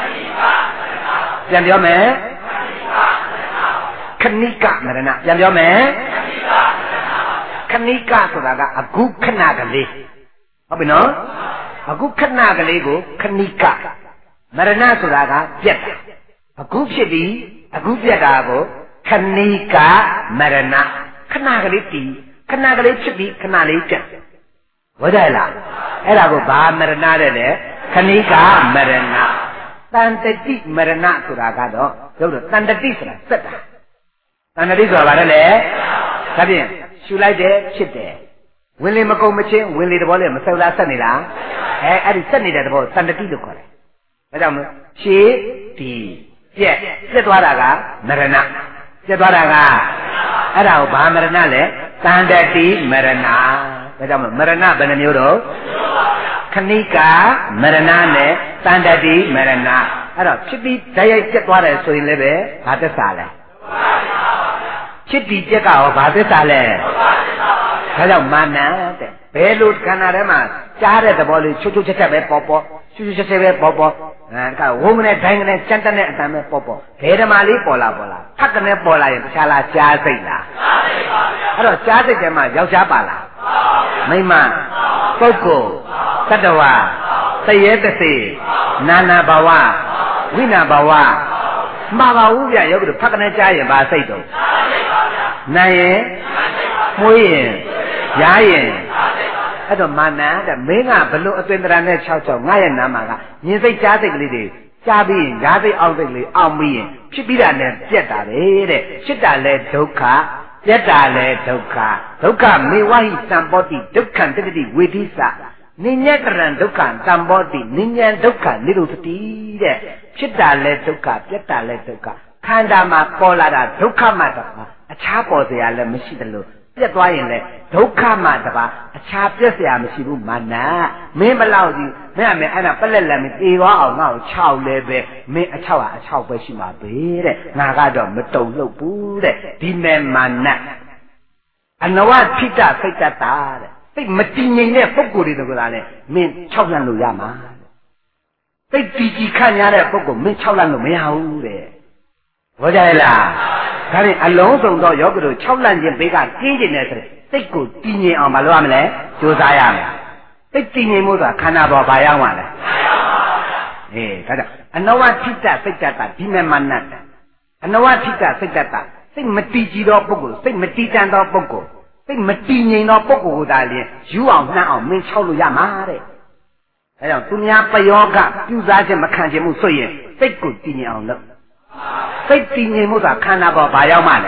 ပြန်ပြောမယ်ခဏိကမရဏပြန်ပြောမယ်ခဏိကဆိုတာကအခုခဏကလေးဟုတ်ပြီနော်အခုခဏကလေးကိုခဏိကမရဏဆိုတာကပြက်တာအခုဖြစ်ပြီးအခုပြက်တာကိုခဏိကမရဏခဏကလေးတည်ခဏကလေးဖြစ်ပြီးခဏလေးပြက်ဝဒလားအဲ့ဒါကိုဘာမရဏတဲ့လေခဏိကမရဏတန်တတိမရဏဆိုတာကတော့တို့တို့တန်တတိဆိုတာစက်တာတန်တတိဆိုတာဗါတယ်လေဒါဖြင့်ရှူလိုက်တယ်ဖြစ်တယ်ဝင်လေမကုံမချင်းဝင်လေတဘောလေမဆက်လားဆက်နေလားအဲအဲ့ဒီဆက်နေတဲ့တဘောတန်တတိလို့ခေါ်တယ်ဒါကြောင့်မို့ရှေးဒီပြက်ပြက်သွားတာကမရဏပြက်သွားတာကအဲ့ဒါကိုဘာမရဏလဲတန်တတိမရဏဒါကြောင့်မို့မရဏဘယ်နှမျိုးတော့ခဏိကမရဏနဲ့တန်တတိမရဏအဲ့တော့ဖြစ်ပြီးဓာတ်ရိုက်ပြက်သွားတယ်ဆိုရင်လည်းပဲဘာသစ္စာလဲဖြစ်ပြီးပြက်ကရောဘာသစ္စာလဲဒါကြောင့်မာနတဲ့ဘယ်လိုခန္ဓာထဲမှာကြားတဲ့သဘောလေးချွတ်ချွတ်ချက်ချက်ပဲပေါ်ပေါ်ချွတ်ချွတ်ချက်ချက်ပဲပေါ်ပေါ်အဲကဝုန်းနဲ့ဒိုင်းနဲ့စက်တက်နဲ့အတန်ပဲပေါ်ပေါ်ဘယ်ဓမ္မလေးပေါ်လာပေါ်လာဖတ်ကနေပေါ်လာရင်တခြားလားကြားစိတ်လားကြားစိတ်ပါဗျာအဲ့တော့ကြားစိတ်ထဲမှာယောက်ျားပါလားမိန်းမပုဂ္ဂိုလ်သတ္တဝါသရဲတစေနာနာဘဝဝိနာဘဝမှားပါဘူးဗျယောဂီတို့ဖတ်ကနေကြားရင်ဘာစိတ်တော့နာရင်မွေးရင်ရားရင်အဲ့တော့မာနတဲ့မင်းကဘလို့အသွင်တရာနဲ့၆၆ငါရဲ့နာမှာကမြင်စိတ်ကြားစိတ်ကလေးတွေကြားပြီးရင်ရားစိတ်အောက်စိတ်လေးအောက်ပြီးရင်ဖြစ်ပြီးတာနဲ့ပြက်တာလေတဲ့ဖြစ်တာလဲဒုက္ခပြက်တာလဲဒုက္ခဒုက္ခမေဝဟိတံပောတိဒုက္ခံတတိဝေဒိသနိညတရံဒုက္ခံတံပောတိနိညံဒုက္ခနိရုသတိတဲ့ဖြစ်တာလဲဒုက္ခပြက်တာလဲဒုက္ခခန္ဓာမှာပေါ်လာတာဒုက္ခမှတော့အခြားပေါ်စရာလည်းမရှိတယ်လို့ပြက်သွားရင်လေဒုက္ခမှတပါအခြားပြက်เสียမရှိဘူးမာနမင်းဘလောက်ကြီးမင်းအမေအဲ့ဒါပလက်လက်မတေသွားအောင်ငါ့ကိုခြောက်လဲပဲမင်းအချောက်ဟာအချောက်ပဲရှိမှာပဲတဲ့ငါကတော့မတုံလှုပ်ဘူးတဲ့ဒီမဲ့မာနအနဝထိတစိတ်တတ်တာတဲ့စိတ်မတည်ငြိမ်တဲ့ပုဂ္ဂိုလ်တွေကလည်းမင်းခြောက်လန့်လို့ရမှာစိတ်တည်ကြည်ခန့်ရတဲ့ပုဂ္ဂိုလ်မင်းခြောက်လန့်လို့မရဘူးတဲ့ဘောကြရဲ့လားဒါရင်အလုံးစုံသောယောဂတို့ခြောက်လန့်ခြင်းဘေးကကင်းကျင်တဲ့ဆိုတဲ့စိတ်ကိုတည်ငြိမ်အောင်မလုပ်ရမလဲကြိုးစားရမယ်စိတ်တည်ငြိမ်မှုဆိုတာခန္ဓာပေါ်ဘာရောက်မှလဲအေးဒါကြောင့်အနဝထိတစိတ်တတ်တာဒီမဲ့မနတ်အနဝထိတစိတ်တတ်တာစိတ်မတည်ကြည်သောပုဂ္ဂိုလ်စိတ်မတည်တန်သောပုဂ္ဂိုလ်စိတ်မတည်ငြိမ်သောပုဂ္ဂိုလ်ကိုသာလျှင်ယူအောင်နှံ့အောင်မင်းခြောက်လို့ရမှာတဲ့ဒါကြောင့်သူများပယောဂပြုစားခြင်းမခံခြင်းမှုဆိုရင်စိတ်ကိုတည်ငြိမ်အောင်လုပ်စိတ်တည်ငြိမ်မှုဆိုတာခန္ဓာပေါ်ဘာရောက်မှလဲ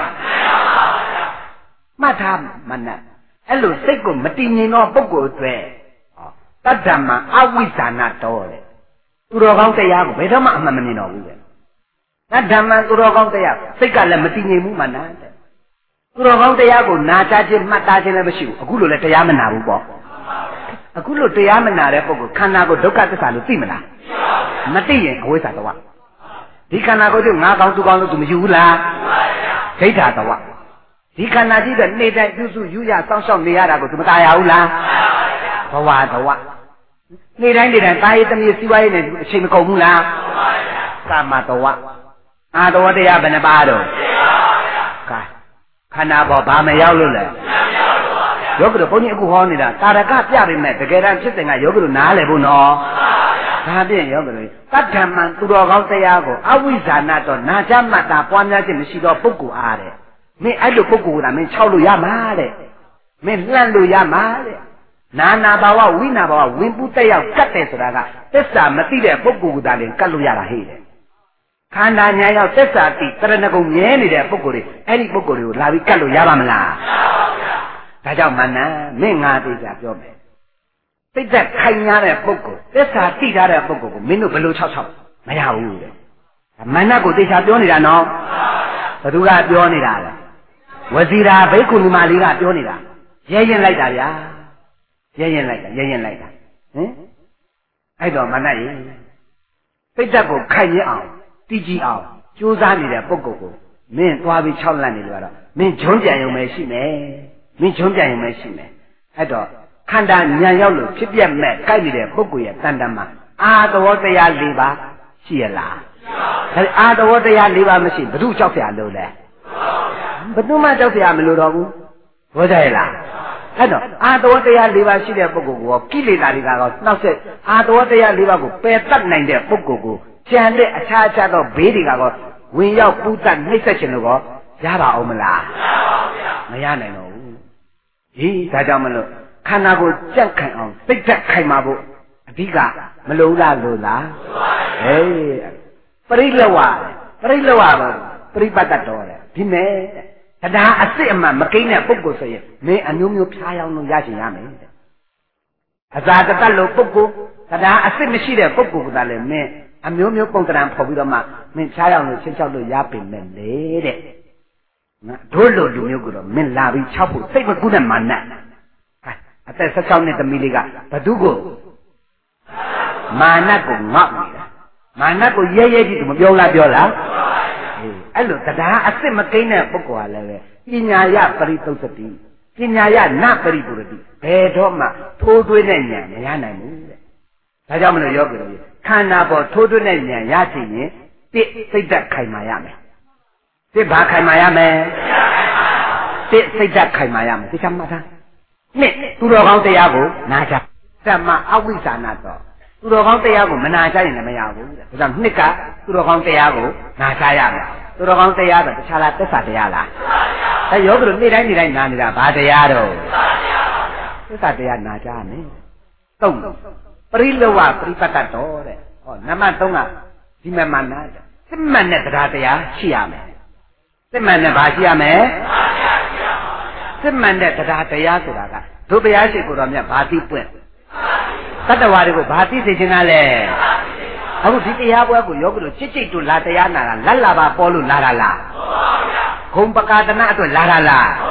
မှတ်ထားမနဲ့အဲ့လိုစိတ်ကိုမတည်ငြိမ်သောပုဂ္ဂိုလ်တွေတတ္တမအဝိဇ္ဇာနာတော်တဲ့သူတော်ကောင်းတရားကိုဘယ်တော့မှအမှန်မမြင်တော့ဘူးတဲ့တတ္တမသူတော်ကောင်းတရားစိတ်ကလည်းမတည်ငြိမ်ဘူးမနာတဲ့သူတော်ကောင်းတရားကိုနာကြခြင်းမှတ်သားခြင်းလည်းမရှိဘူးအခုလိုလည်းတရားမနာဘူးပေါ့အခုလိုတရားမနာတဲ့ပုဂ္ဂိုလ်ခန္ဓာကိုဒုက္ခသစ္စာလို့သိမလားမသိရင်အဝိဇ္ဇာတော်ဒီခန္ဓာကိုယ်ကငါကောင်းသူကောင်းလို့သူမယူဘူးလားဒိဋ္ဌာတော်ဒီခန္ဓာကြီးကနေတိုင်းပြုစုယူရစောင့်ရှောက်နေရတာကိုသူမตายရဘူးလားဘဝတော်နေတိုင်းနေတိုင်းတာရေးတမီးစီးပွားရေးနဲ့အချိန်မကုန်ဘူးလားကာမတော်အာတော်တရားဘယ်နှပါတော့ကဲခန္ဓာပေါ်ဘာမရောက်လို့လဲယောဂတို့ဘုန်းကြီးအခုဟောနေတာတာရကပြပေမဲ့တကယ်တမ်းဖြစ်တဲ့ကယောဂတို့နားလည်ဖို့နော်ဒါဖြင့်ယောဂတို့တတ္ထမံသူတော်ကောင်းတရားကိုအဝိဇ္ဇာနာတော့နာကြမှတ်တာပွားများခြင်းမရှိတော့ပုဂ္ဂိုလ်အားတဲ့မင်းအဲ့လိုပုဂ္ဂိုလ်ကမင်းခြောက်လို့ရမှာတဲ့မင်းလှန့်လို့ရမှာတဲ့နာနာဘာဝဝိနာဘာဝဝင်ပူးတက်ရောက်ကတ်တယ်ဆိုတာကသစ္စာမသိတဲ့ပုဂ္ဂိုလ်ကသာလျှင်ကတ်လို့ရတာဟဲ့တဲ့ခန္ဓာညာရောက်သစ္စာသိတရဏဂုံမြဲနေတဲ့ပုဂ္ဂိုလ်တွေအဲ့ဒီပုဂ္ဂိုလ်တွေကိုလာပြီးကတ်လို့ရပါမလားဒါကြောင့်မနမင်းငါသေးကြပြောမယ်စိတ်သက်ခိုင်ရတဲ့ပုဂ္ဂိုလ်သစ္စာသိထားတဲ့ပုဂ္ဂိုလ်ကိုမင်းတို့ဘယ်လို၆၆မရဘူးတဲ့မနကိုသေချာပြောနေတာနော်ဘသူကပြောနေတာလဲဝဇီရာဘိက္ခုနီမလေးကပြောနေတာရဲရင်လိုက်တာဗျာရဲရင်လိုက်တာရဲရင်လိုက်တာဟင်အဲ့တော့မနရေစိတ်သက်ကိုခိုင်ရအောင်တည်ကြည်အောင်ကြိုးစားနေတဲ့ပုဂ္ဂိုလ်ကိုမင်းသွားပြီး၆လန့်နေလို့ကတော့မင်းဂျုံကြံရုံပဲရှိမယ်မင်းဂျုံကြံရုံပဲရှိမယ်အဲ့တော့ခန္ဓာဉာဏ်ရောက်လို့ဖြစ်ပြက်မဲ့ကိုက်နေတဲ့ပုဂ္ဂိုလ်ရဲ့တန်တမှာအာသဝတရား၄ပါးရှိရလားဒါအာသဝတရား၄ပါးမရှိဘု து ကြောက်เสียလို့လဲဘယ်သူမှကြောက်เสียမလို့တော့ဘူးဘောကြရဲ့လားအဲ့တော့အာသဝတရား၄ပါးရှိတဲ့ပုဂ္ဂိုလ်ကိုကိလေသာတွေကတော့နှောက်ဆက်အာသဝတရား၄ပါးကိုပယ်တတ်နိုင်တဲ့ပုဂ္ဂိုလ်ကိုကျန်တဲ့အခြားအခြားသောဘေးတွေကတော့ဝင်ရောက်ပူတတ်နှိမ့်ဆက်ခြင်းလို့ကောရပါအောင်မလားမရနိုင်တော့ဘူးဟေးဒါကြောင့်မလို့ခန္ဓာကိုကြက်ခိုင်အောင်စိတ်သက်ခိုင်ပါဖို့အဓိကမလိုလားလို့လားဟေးပရိလဝပရိလဝပါပရိပတ်တတော်တယ်ဒီမဲ့တရားအစစ်အမှန်မကိန်းတဲ့ပုဂ္ဂိုလ်ဆိုရင်မင်းအမျိုးမျိုးဖြားယောင်းလို့ရချင်ရမယ်အဇာတတလို့ပုဂ္ဂိုလ်တရားအစစ်မရှိတဲ့ပုဂ္ဂိုလ်ကလည်းမင်းအမျိုးမျိုးပုံတံဖော်ပြီးတော့မှမင်းဖြားယောင်းလို့ချင်းချောက်လို့ရပင်မဲ့လေတဲ့တို့လိုလူမျိုးကတော့မင်းလာပြီးချောက်ဖို့စိတ်မကူးနဲ့မာနအသက်၁၆နှစ်သမီးလေးကဘသူကိုမာနကိုငေါ့နေတာမာနကိုရဲရဲကြည့်သူမပြောလားပြောလားအေးအဲ့လိုတရားအစ်စ်မကိန်းတဲ့ပုဂ္ဂိုလ်ကလည်းပဲပညာရပရိသုတ်တိပညာရနပရိပုရတိဘယ်တော့မှထိုးထွေးတဲ့ဉာဏ်မရနိုင်ဘူးတဲ့ဒါကြောင့်မလို့ယောဂီတို့ခန္ဓာပေါ်ထိုးထွေးတဲ့ဉာဏ်ရချင်ရင်တစ်စိတ်သက်ခိုင်မာရမယ်တစ်ဘာခိုင်မာရမယ်တစ်စိတ်သက်ခိုင်မာရမယ်ဒီကမှတ်ထားနှစ်သူတော်ကောင်းတရားကိုနာကြတမ္မအဝိဇ္ဇာနာတော့သူတော်ကောင်းတရားကိုမနာကြရင်လည်းမရဘူးတဲ့ဒါကြောင့်နှစ်ကသူတော်ကောင်းတရားကိုနာကြရမယ်သူတော်ကောင်းတရားတော့တခြားလားသစ္စာတရားလားအဲယောဂတို့နေ့တိုင်းနေ့တိုင်းနာနေတာဘာတရားတော့သစ္စာတရားနာကြရမယ်သုံးပရိလဝပရိပတ်တတော်တဲ့ဟောနံပါတ်သုံးကဒီမမှန်နာစစ်မှန်တဲ့တရားတရားရှိရမယ်စစ်မှန်တဲ့ဘာရှိရမယ်စစ်မှန်တဲ့တရားတရားဆိုတာကဒုတရားရှိကိုတော်မြတ်ဘာတိပွင့်တတ္တဝါတွေကိုဘာသိစေချင်တာလဲအခုဒီတရားပွဲကိုယောဂီတို့ချစ်ချစ်တို့လာတရားနာတာလက်လာပါပေါ်လို့လာတာလားဂုံပကာတနာအတွက်လာတာလား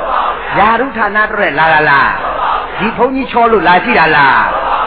ရာရုဌာနတော့လာလာလားဒီဘုန်းကြီးချောလို့လာကြည့်တာလား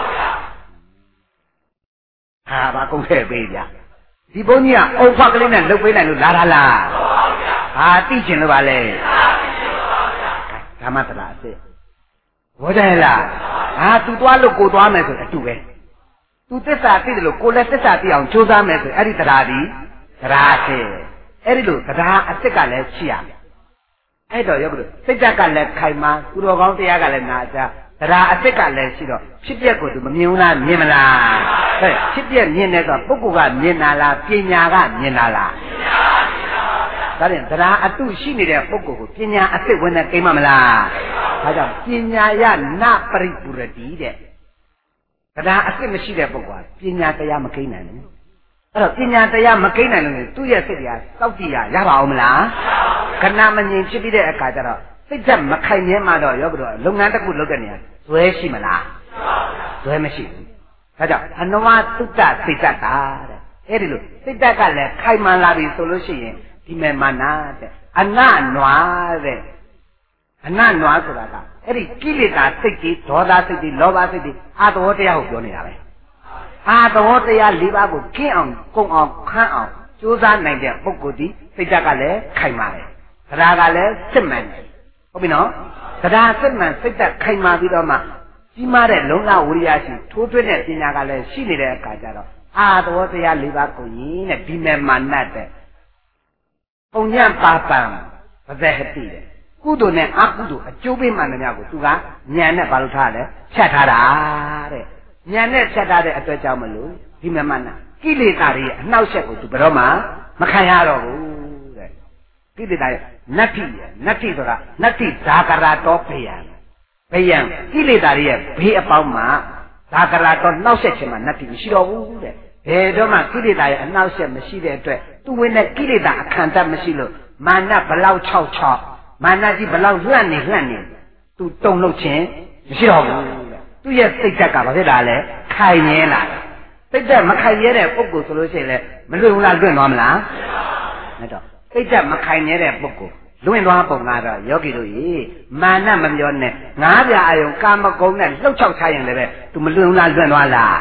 ဟာဘာကုန်ခဲ့ပေးဗျာဒီဘုန်းကြီးကအုံခွက်ကလေးနဲ့လှုပ်ပေးနိုင်လို့လာတာလားဟာသိချင်လို့ပါလေဓမ္မတလားအစ်ဘောကြရဲ့လားဟာသူသွားလို့ကိုသွားမယ်ဆိုအတူပဲသူသစ္စာသိတယ်လို့ကိုလည်းသစ္စာသိအောင်ကြိုးစားမယ်ဆိုအဲ့ဒီတရားဒီတရားအစ်အဲ့ဒီလိုတရားအစ်ကလည်းရှိရအဲ့တော့ရောက်လို့စိတ်ဓာတ်ကလည်းခိုင်မာသူတော်ကောင်းတရားကလည်းနာကြတရားအစ်စ်ကလည်းရှိတော့ဖြစ်ပျက်ကိုသူမမြင်ဘူးလားမြင်မလားဟဲ့ဖြစ်ပျက်မြင်တယ်ဆိုပုဂ္ဂိုလ်ကမြင်တာလားပညာကမြင်တာလားဒါဖြင့်တရားအတုရှိနေတဲ့ပုဂ္ဂိုလ်ကိုပညာအစ်စ်ဝင်တဲ့ကိမ့်မလားဒါကြောင့်ပညာယနာပရိပုရတိတဲ့တရားအစ်စ်မရှိတဲ့ပုဂ္ဂိုလ်ကပညာတရားမကိန်းနိုင်ဘူးအဲ့တော့ပညာတရားမကိန်းနိုင်လို့သူ့ရဲ့စိတ်တရားစောက်တည်ရရပါအောင်မလားခဏမငြိမ်ဖြစ်ပြီးတဲ့အခါကျတော့စိတ်ဓာတ်မခိုင်မြဲမှတော့ရောပြီးတော့လုပ်ငန်းတစ်ခုလုပ်တဲ့နေရာဇွဲရှိမလားဇွဲမရှိဘူးဒါကြောင့်အနဝတုတ္တစိတ်ဓာတ်တာတဲ့အဲ့ဒီလိုစိတ်ဓာတ်ကလည်းခိုင်မှန်လာပြီဆိုလို့ရှိရင်ဒီမဲ့မနာတဲ့အနနွားတဲ့အနနွားဆိုတာကအဲ့ဒီကိလေသာစိတ်ကြီးဒေါသစိတ်ကြီးလောဘစိတ်ကြီးအာတဝတရားကိုပြောနေတာပဲအာတဝတရား၄ပါးကိုကျင့်အောင်ကုံအောင်ခန်းအောင်ကြိုးစားနိုင်တဲ့ပုဂ္ဂိုလ်ဒီစိတ်ဓာတ်ကလည်းခိုင်မာတယ်တရားကလည်းစစ်မှန်တယ်ဟုတ်ပြီနော်တရားစစ်မှန်စိတ်ဓာတ်ခိုင်မာပြီးတော့မှကြီးမားတဲ့လုံလဝိရိယရှိထိုးထွင်းတဲ့ပညာကလည်းရှိနေတဲ့အခါကျတော့အာတဝတရား၄ပါးကိုရင်းနဲ့ဒီမဲ့မာနတဲ့ပုံညံပါပံပဇေဟတိတဲ့ကုသိုလ်နဲ့အကုသိုလ်အကျိုးပေးမှန်တယ်များကိုသူကဉာဏ်နဲ့ဘာလို့ထားလဲဖြတ်ထားတာတဲ့ဉာဏ်နဲ့ဖြတ်ထားတဲ့အတွက်ကြောင့်မလို့ဒီမဲ့မာနကိလေသာတွေရဲ့အနှောက်အယှက်ကိုသူဘယ်တော့မှမခံရတော့ဘူးတဲ့ကိလေသာရဲ့နတ္ထိရဲ့နတ္ထိဆိုတာနတ္ထိဇာကရာတောဘေယံဘေယံကိလေသာတွေရဲ့ဘေးအပေါင်းမှာဇာကရာတောနှောက်ယှက်ခြင်းမှာနတ္ထိမရှိတော့ဘူးတဲ့ဘယ်တော့မှကိလေသာရဲ့အနှောက်အယှက်မရှိတဲ့အတွက်သူဝင်တဲ့ကိလေသာအခန္ဓာမရှိလို့မာနဘလောက်၆၆မာနကြီးဘလောက်လှန့်နေလှန့်နေသူတုံ့လှုပ်ခြင်းမရှိတော့ဘူးတဲ့သူရဲ့စိတ်ဓာတ်ကဘာဖြစ်တာလဲခိုင်နေလာတယ်စိတ်ဓာတ်မခိုင်ရဲတဲ့ပုဂ္ဂိုလ်ဆိုလို့ရှိရင်လည်းမလွတ်ဘူးလားလွတ်သွားမလားမတော့စိတ်ဓာတ်မခိုင်နေတဲ့ပုဂ္ဂိုလ်လွင့်သွားပုံကတော့ယောဂီတို့ကြီးမာနမပြောနဲ့ငါးပြအယုံကာမဂုဏ်နဲ့လှုပ်ချောက်ချရင်လည်းပဲသူမလွင့်ဘူးလားလွင့်သွားလား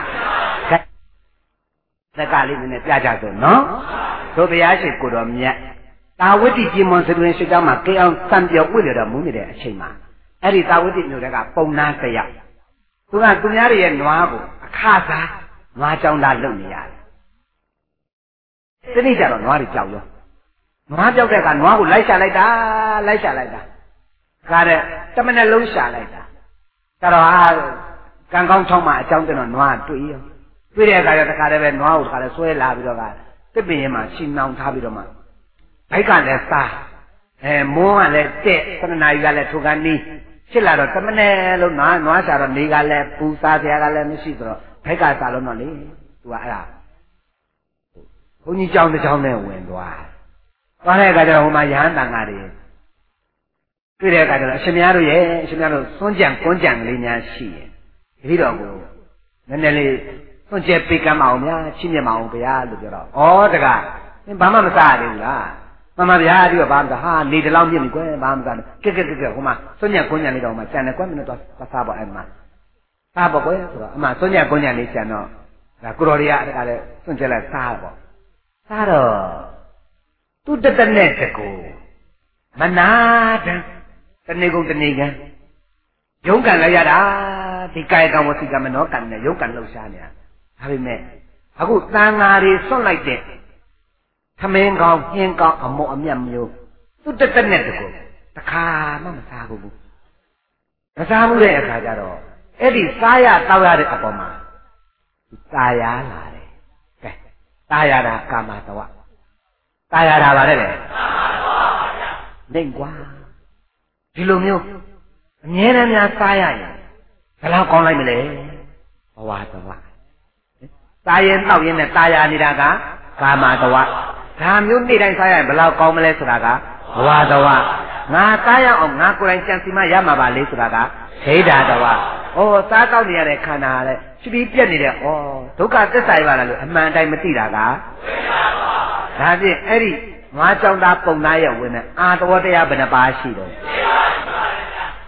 သက်ကလေးနည်းနည်းပြကြစို့နော်တို့ဘုရားရှိခိုးတော်မြတ်တာဝတိပြင်းမွန်စတွင်ရှိကြောင်းမှာကေအောင်စံပြောဝိလေတော်မူနေတဲ့အချိန်မှာအဲ့ဒီတာဝတိမျိုးတွေကပုံနာတယောက်သူကသူများရဲ့နွားကိုအခါစားနွားကြောင်းသားလုပ်နေရတယ်ဒီနေ့ကျတော့နွားတွေကြောက်ရောနွားကြောက်တဲ့ကနွားကိုလိုက်ရှာလိုက်တာလိုက်ရှာလိုက်တာကားတဲ့တမနဲ့လုံးရှာလိုက်တာကျတော့ဟာကံကောင်းချောင်းမှာအကြောင်းတင်တော့နွားတွေ့ရောတွေ့တဲ့အခါကျတခါတည်းပဲနွားကိုတခါတည်းဆွဲလာပြီးတော့ကတစ်ပင်ရင်မှာရှင်းနှောင်ထားပြီးတော့မှဘိုက်ကလည်းစားအဲမိုးကလည်းတက်သနနာကြီးကလည်းထိုကန်နီးဖြစ်လာတော့တမနဲ့လုံးနွားနွားရှာတော့နေကလည်းပူစားစရာကလည်းမရှိဆိုတော့ဘိုက်ကစားလို့တော့လေသူကအဲ့ဒါဘုန်းကြီးကြောင်းတစ်ကြောင်းနဲ့ဝင်သွားသွားတဲ့အခါကျတော့ဟိုမှာရဟန်းတန်ဃာတွေတွေ့တဲ့အခါကျတော့အရှင်များတို့ရဲ့အရှင်များတို့စွန့်ကြံကွန်းကြံလေးများရှိရင်တတိတော်ကိုနည်းနည်းလေးစွန့်ကြဲပေးကမ်းမအောင်များချင်းမြတ်မအောင်ဗျာလို့ပြောတော့ဩတကားမင်းဘာမှမစားရသေးဘူးလားမှန်ပါဗျာဒီကဘာမှမစားဟာနေတလောက်မြင့်ပြီကွယ်ဘာမှမစားကဲကဲကဲကဲဟိုမှာစွန့်ကြံကွန်းကြံလေးတော့မှကျန်တယ်ကွယ်မင်းတို့သွားစားပေါ့အဲ့မှာစားပေါ့ကွယ်ဆိုတော့အမှစွန့်ကြံကွန်းကြံလေးကျန်တော့ဒါကိုတော်တွေကတကားလဲစွန့်ကြဲလိုက်စားပေါ့စားတော့သူတတနဲ့တကူမနာတန်တနေကုန်တနေကန်ရုံးကန်လိုက်ရတာဒီကာယကံဝစီကံမနောကံနဲ့ရုံးကန်လှုပ်ရှားနေတာဒါပေမဲ့အခုတန်ဃာတွေစွန့်လိုက်တဲ့သမင်းကောင်းပြင်းကောင်းအမောအမြတ်မျိုးသူတတနဲ့တကူတခါမှမစားဘူးမစားဘူးတဲ့အခါကျတော့အဲ့ဒီစားရတောက်ရတဲ့အပေါ်မှာตายာလာတယ်ကဲตายာတာကာမတဝตายာတာပါတဲ့လေနေကွာဒီလိုမျိုးအမြဲတမ်းများစားရရင်ဘယ်လောက်ကောင်းလိုက်မလဲဘဝတဝစားရင်တောက်ရင်နဲ့ตายာနေတာကကာမတဝဒါမျိုးနေ့တိုင်းစားရရင်ဘယ်လောက်ကောင်းမလဲဆိုတာကဘဝတဝငါစားရအောင်ငါကိုယ်တိုင်ကြံစီမှရမှာပါလေဆိုတာကဒိဋ္ဌာတဝဩစားတောက်နေရတဲ့ခန္ဓာလည်းဖြစ်ပြီးပြက်နေတဲ့ဩဒုက္ခသစ္စာရပါလားလို့အမှန်တိုင်းမသိတာကဒါဖြင့်အဲ့ဒီငါးကြောင့်သားပုံသားရဲ့ဝင်တဲ့အာတဝတရားဘယ်နှပါရှိတော့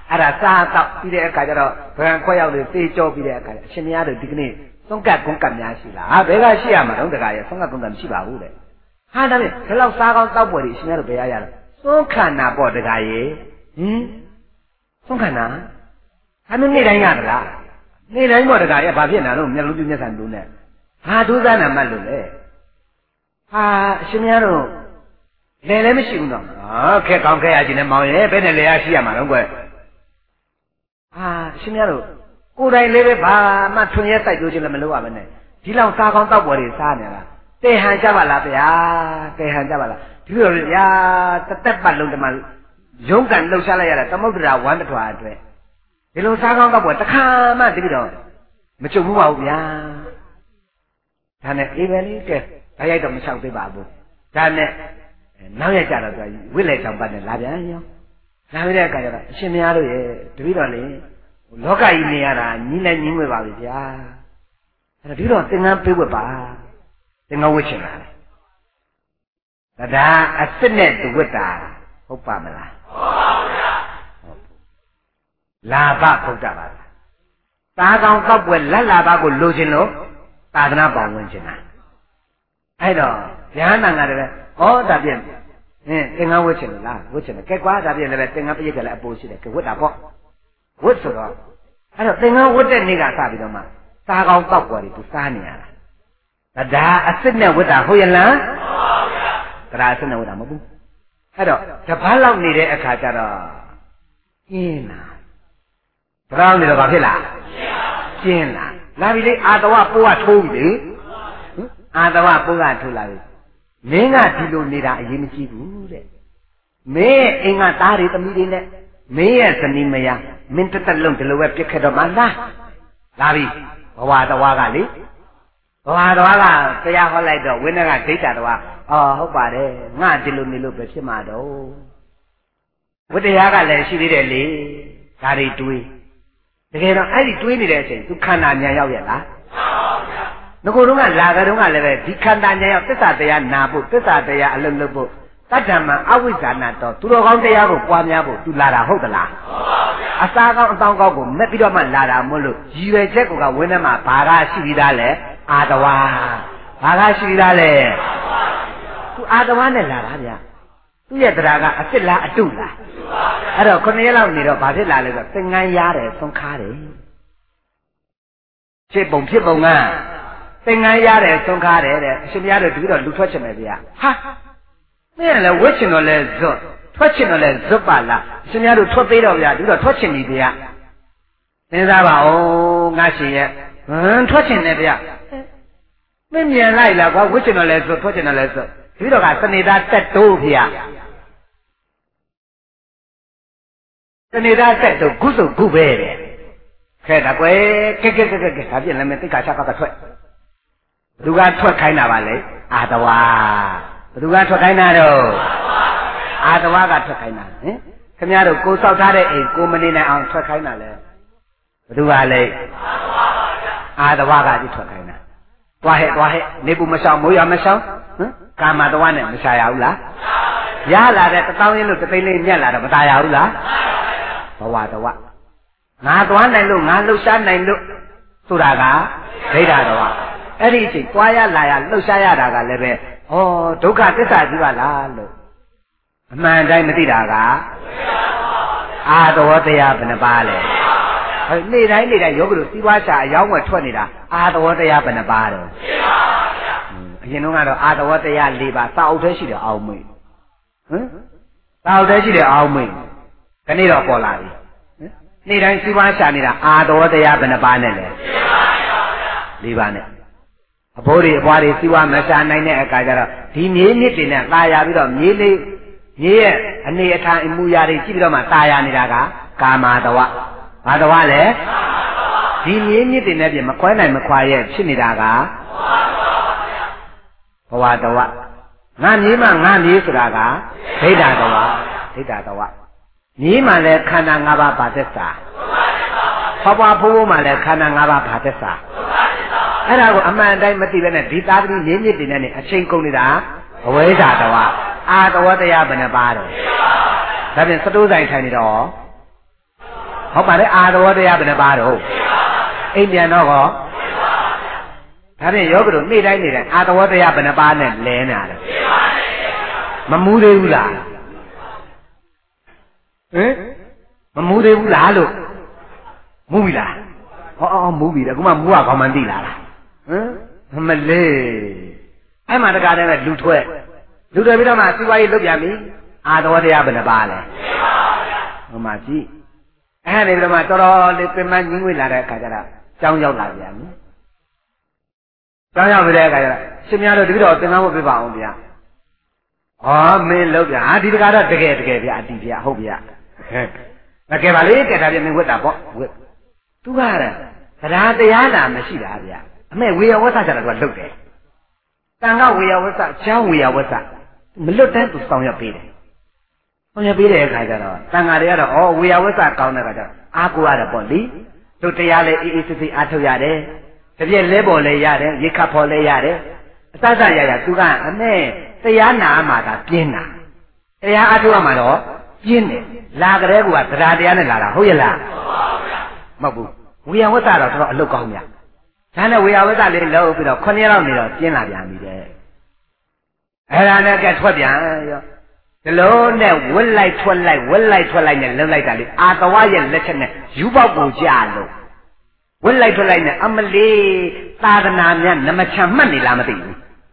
အဲ့ဒါစားတော့ပြီးတဲ့အခါကျတော့ဗရန်ခွက်ရောက်လို့သေကြောပြီးတဲ့အခါအရှင်မရတို့ဒီကနေ့သုံးကတ်ကုန်းကတ်များရှိလားဟာဘယ်ကရှိရမှာတော့တကားရဲ့သုံးကတ်ကုန်းကတ်မရှိပါဘူးတဲ့ဟာဒါဖြင့်ဒီလောက်စားကောင်းတောက်ပွဲတွေအရှင်မရတို့ဘယ်ရရလဲသုံးခန္ဓာပေါ့တကားရဲ့ဟင်သုံးခန္ဓာအမင်းနေ့တိုင်းရသလားနေ့တိုင်းပေါ့တကားရဲ့ဘာဖြစ်နေတာတော့မျက်လုံးပြမျက်စံတူးနဲ့ဟာဒုစရနာမှတ်လို့လေဟာအရှင်မရတို့လဲလည်းမရှိဘူးတော့ဟာခက်ကောင်းခက်ရခြင်းနဲ့မောင်ရဲ့ဘယ်နဲ့လဲရရှိရမှာတော့ကွယ်ဟာရှင်များတို့ကိုယ်တိုင်လေးပဲဘာမှထွင်ရဲစိုက်ကြိုးခြင်းလည်းမလုပ်ရမနဲ့ဒီလောက်စားကောင်းတောက်ပွဲတွေစားနေလားတေဟန်ကြပါလားဗျာတေဟန်ကြပါလားဒီလိုဗျာတသက်ပတ်လုံးတမရုံးကန်လှုပ်ရှားလိုက်ရတာသမုဒ္ဒရာဝမ်းတထွာအတွက်ဒီလိုစားကောင်းတောက်ပွဲတစ်ခါမှတပြီးတော့မကြုံဘူးပါဘူးဗျာဒါနဲ့အေးပဲလေးကဲဓာတ်ရိုက်တော့မလျှောက်သေးပါဘူးဒါနဲ့နောက်ရကြတော့သူဝိလက်ဆောင်ပတ်နဲ့လာပြန်ရောလာပြီးတဲ့အခါကျတော့အရှင်မယားတို့ရဲ့တပည့်တော်လေလောကကြီးနေရတာညီးလည်းညီးငွေပါပြီဗျာအဲ့တော့ဒီတော့သင်္ကန်းပေးဝတ်ပါသင်္ကန်းဝတ်ချင်လားဒါဒါအစ်စ်နဲ့သူဝတ်တာဟုတ်ပါမလားဟုတ်ပါဗျာလာဘဗုဒ္ဓဘာသာသားကောင်းကောက်ပွဲလက်လာဘကိုလိုချင်လို့သာသနာပေါင်းဝင်ချင်တာအဲ့တော့ဉာဏ်နာငါတည်းဩဒါဖြင့်ဟင်းသင်္ကန်းဝတ်ချင်လို့လားဝတ်ချင်တယ်ကဲကွာဒါဖြင့်လည်းသင်္ကန်းပရိက်ကလည်းအပိုးရှိတယ်ကဲဝတ်တာပေါ့ဝတ်ဆိုတော့အဲ့တော့သင်္ကန်းဝတ်တဲ့နေ့ကစပြီးတော့မှစားကောင်းတောက်ွယ်တွေသူစားနေရတာဒါအစ်စ်နဲ့ဝတ်တာဟုတ်ရလားဟုတ်ပါဗျာဒါအစ်စ်နဲ့ဝတ်တာမဟုတ်ဘူးအဲ့တော့တပတ်လောက်နေတဲ့အခါကျတော့ကျင်းလာဘရောင်းနေတော့ဘာဖြစ်လားကျင်းလာလာပြီလေအာတဝပိုးကထိုးပြီလေအာတဝပိုးကထိုးလာပြီမင်းကဒီလိုနေတာအရေးမကြီးဘူးတဲ့မင်းရဲ့အိမ်ကသားတွေသမီးတွေနဲ့မင်းရဲ့ဇနီးမယားမင်းတက်တက်လုံးဒီလိုပဲပြစ်ခဲ့တော့မှလားလာပြီဘဝတဝါကလေဘဝတဝါကတရားဟောလိုက်တော့ဝိနည်းကဒိဋ္ဌတဝါအော်ဟုတ်ပါတယ်ငါဒီလိုနေလို့ပဲဖြစ်မှာတော့ဝိတရားကလည်းရှိသေးတယ်လေဒါတွေတွေးတကယ်တော့အဲ့ဒီတွေးနေတဲ့အချိန်သူခန္ဓာဉာဏ်ရောက်ရဲ့လားငါတို့ကလာကြတော့ကလည်းပဲဒီခန္ဓာဉာဏ်ရောက်သစ္စာတရားနာဖို့သစ္စာတရားအလုံးလုံးဖို့တတ္တမအဝိဇ္ဇာနာတော့သူတော်ကောင်းတရားကိုပွားများဖို့သူလာတာဟုတ်သလားဟုတ်ပါဗျာအစာကောင်းအတောင်းကောင်းကိုမက်ပြီးတော့မှလာတာမို့လို့ရည်ရွယ်ချက်ကဝင်းထဲမှာဘာကရှိပြီးသားလဲအာတဝါဘာကရှိပြီးသားလဲသူအာတဝါနဲ့လာတာဗျာသူ့ရဲ့တရားကအစ်စ်လားအတုလားအဲ့တော့ခုနှစ်ရက်လောက်နေတော့ဘာဖြစ်လာလဲဆိုသင်္ကန်းရတယ်သုံးခါတယ်ဖြစ်ပုံဖြစ်ပုံကသင်္ကန်းရတယ်သုံးခါတယ်တဲ့အရှင်ဘုရားတို့တပည့်တော်လူထွက်ချင်တယ်ဗျာဟာမင်းလည်းဝတ်ချင်တော့လဲဇွတ်ထွက်ချင်တော့လဲဇွတ်ပါလားအရှင်များတို့ထွက်သေးတော့ဗျာဒီတော့ထွက်ချင်ပြီဗျာသင်စားပါဦးငါရှင်ရဲ့ဟမ်ထွက်ချင်တယ်ဗျာမင်းမြန်လိုက်လားကွာဝတ်ချင်တော့လဲဇွတ်ထွက်ချင်တော့လဲဇွတ်ဒီတော့ကစနေသားတက်တိုးဗျာစနေသားတက်တိုးခုစုခုပဲတဲ့ခဲတာကွယ်ကဲကဲကဲကဲဒါပြင်လည်းမသိက္ခာချကကထွက်ဘသူကထွက်ခိုင်းတာပါလေအာတဝါဘသူကထွက်ခိုင်းတာတော့အာတဝါကထွက်ခိုင်းတာဟင်ခင်ဗျားတို့ကိုစောက်ထားတဲ့အိမ်ကိုမနေနိုင်အောင်ထွက်ခိုင်းတာလေဘသူကလေအာတဝါကကြီးထွက်ခိုင်းတာတွားဟဲ့တွားဟဲ့နေပူမဆောင်မိုးရမဆောင်ဟမ်ကာမတဝါနဲ့မရှာရဘူးလားရလာတဲ့တပေါင်းရင်းလို့တသိန်းလေးမြတ်လာတော့မตายရဘူးလားဘဝတဝါငါသွားနိုင်လို့ငါလှုပ်ရှားနိုင်လို့ဆိုတာကဒိဋ္ဌတဝါအဲ့ဒီအချိန်တွားရလာရလှုပ်ရှားရတာကလည်းပဲဩဒုက္ခသစ္စာကြီးပါလားလို့အမှန်တိုင်းမသိတာကအာတဝတရားဘယ်နှပါလဲနေ့တိုင်းနေ့တိုင်းယောဂတို့စီးပွားရှာအယောင်းဝယ်ထွက်နေတာအာတဝတရားဘယ်နှပါတော့အရင်တုန်းကတော့အာတဝတရား၄ပါးစာအုပ်ထဲရှိတယ်အောင်မေးဟမ်စာအုပ်ထဲရှိတယ်အောင်မေးခဏတော့ပေါ်လာပြီနေ့တိုင်းစီးပွားရှာနေတာအာတဝတရားဘယ်နှပါနဲ့လဲ၄ပါးနဲ့အဖိုးတွေအပွားတွေစီးပွားမရှာနိုင်တဲ့အခါကျတော့ဒီမြေးမြစ်တွေနဲ့ตายရပြီးတော့မြေးလေးမြေးရဲ့အနေအထားအမူအရာတွေကြည့်ပြီးတော့မှตายရနေတာကကာမတဝဘာတဝလဲဒီမြေးမြစ်တွေနဲ့ပြင်မခွဲနိုင်မခွာရဲ့ဖြစ်နေတာကဘဝတဝငါမြေးမှငါမြေးဆိုတာကဒိဋ္ဌတဝဒိဋ္ဌတဝမြေးမှလည်းခန္ဓာ၅ပါးဘာသစ္စာဘဝဖိုးဖိုးမှလည်းခန္ဓာ၅ပါးဘာသစ္စာအဲ့ဒါကိုအမှန်တိုင်းမသိဘဲနဲ့ဒီသားသမီးမြင့်မြင့်တင်နေအချိန်ကုန်နေတာအဝိဇ္ဇာတဝအာတဝတရားဘယ်နှပါတော့ဒါဖြင့်စတိုးဆိုင်ထိုင်နေတော့ဟုတ်ပါလေအာသဝတရားဘယ်နှပါတော့အိမ်ပြန်တော့ဟောဒါဖြင့်ယောဂတို့နေ့တိုင်းနေ့တိုင်းအာသဝတရားဘယ်နှပါနဲ့လဲနေတာလဲမမူးသေးဘူးလားဟင်မမူးသေးဘူးလားလို့မူးပြီလားဟောအော်မူးပြီလေခုမှမူးရကောင်းမှန်းသိလားဟမ်မလေးအဲ့မှာတကားတည်းပဲလူထွက်လူထွက်ပြီးတော့မှစီဝါရေးလုပ်ပြန်ပြီအာသဝတရားဘယ်နှပါလဲဟိုမှာကြည့်အဲ့ဒီတော့မှတော်တော်လေးပြင်မငင်းငွေလာတဲ့အခါကျတော့ကြောင်းရောက်လာပြန်ပြီကြောင်းရောက်ပြီးတဲ့အခါကျတော့ရှင်များတို့တပည့်တော်သင်္ကန်းဖို့ပြပါအောင်ဗျာဟောမင်းလုပ်ဗျာဒီတကားတော့တကယ်တကယ်ဗျာအတီးဗျာဟုတ်ဗျာဟဲ့တကယ်ပါလေကဲဒါပြန်မင်းဝတ်တာပေါ့ဝတ်သူကရတရားတရားနာမရှိတာဗျာအမေဝေယဝဆကြတာကလုတ်တယ်တန်ခဝေယဝဆချမ်းဝေယဝဆမလွတ်တန်းသူဆောင်ရပေးတယ်ဆောင်ရပေးတဲ့အခါကျတော့တန်ခါတွေကတော့ဩဝေယဝဆကောင်းတဲ့အခါကျတော့အားကိုရတယ်ပေါ့လေတို့တရားလည်းအေးအေးဆေးဆေးအားထုတ်ရတယ်တပြည့်လဲပေါ်လဲရတယ်ရိခတ်ပေါ်လဲရတယ်အစစရရသူကအမေတရားနာမှသာပြင်းတာတရားအားထုတ်ရမှာတော့ပြင်းတယ်လာကြတဲ့ကူကတရားတရားနဲ့လာတာဟုတ်ရဲ့လားမဟုတ်ဘူးဝေယဝဆတော့တော်တော်အလုတ်ကောင်းမြတ်ဒါနဲ့ဝေယဝဆလေးလှုပ်ပြီးတော့ခုနှစ်ရက်လောက်နေတော့ပြင်းလာပြန်ပြီတဲ့အဲ့ဒါနဲ့ကဲထွက်ပြန်ရောဒီလိုနဲ့ဝက်လိုက်ထွက်လိုက်ဝက်လိုက်ထွက်လိုက်နဲ့လှုပ်လိုက်တာလေအာတဝရဲ့လက်ချက်နဲ့ယူပေါက်ကိုကြာလို့ဝက်လိုက်ထွက်လိုက်နဲ့အမလေးသာသနာများနမချမ်းမှတ်နေလားမသိဘူး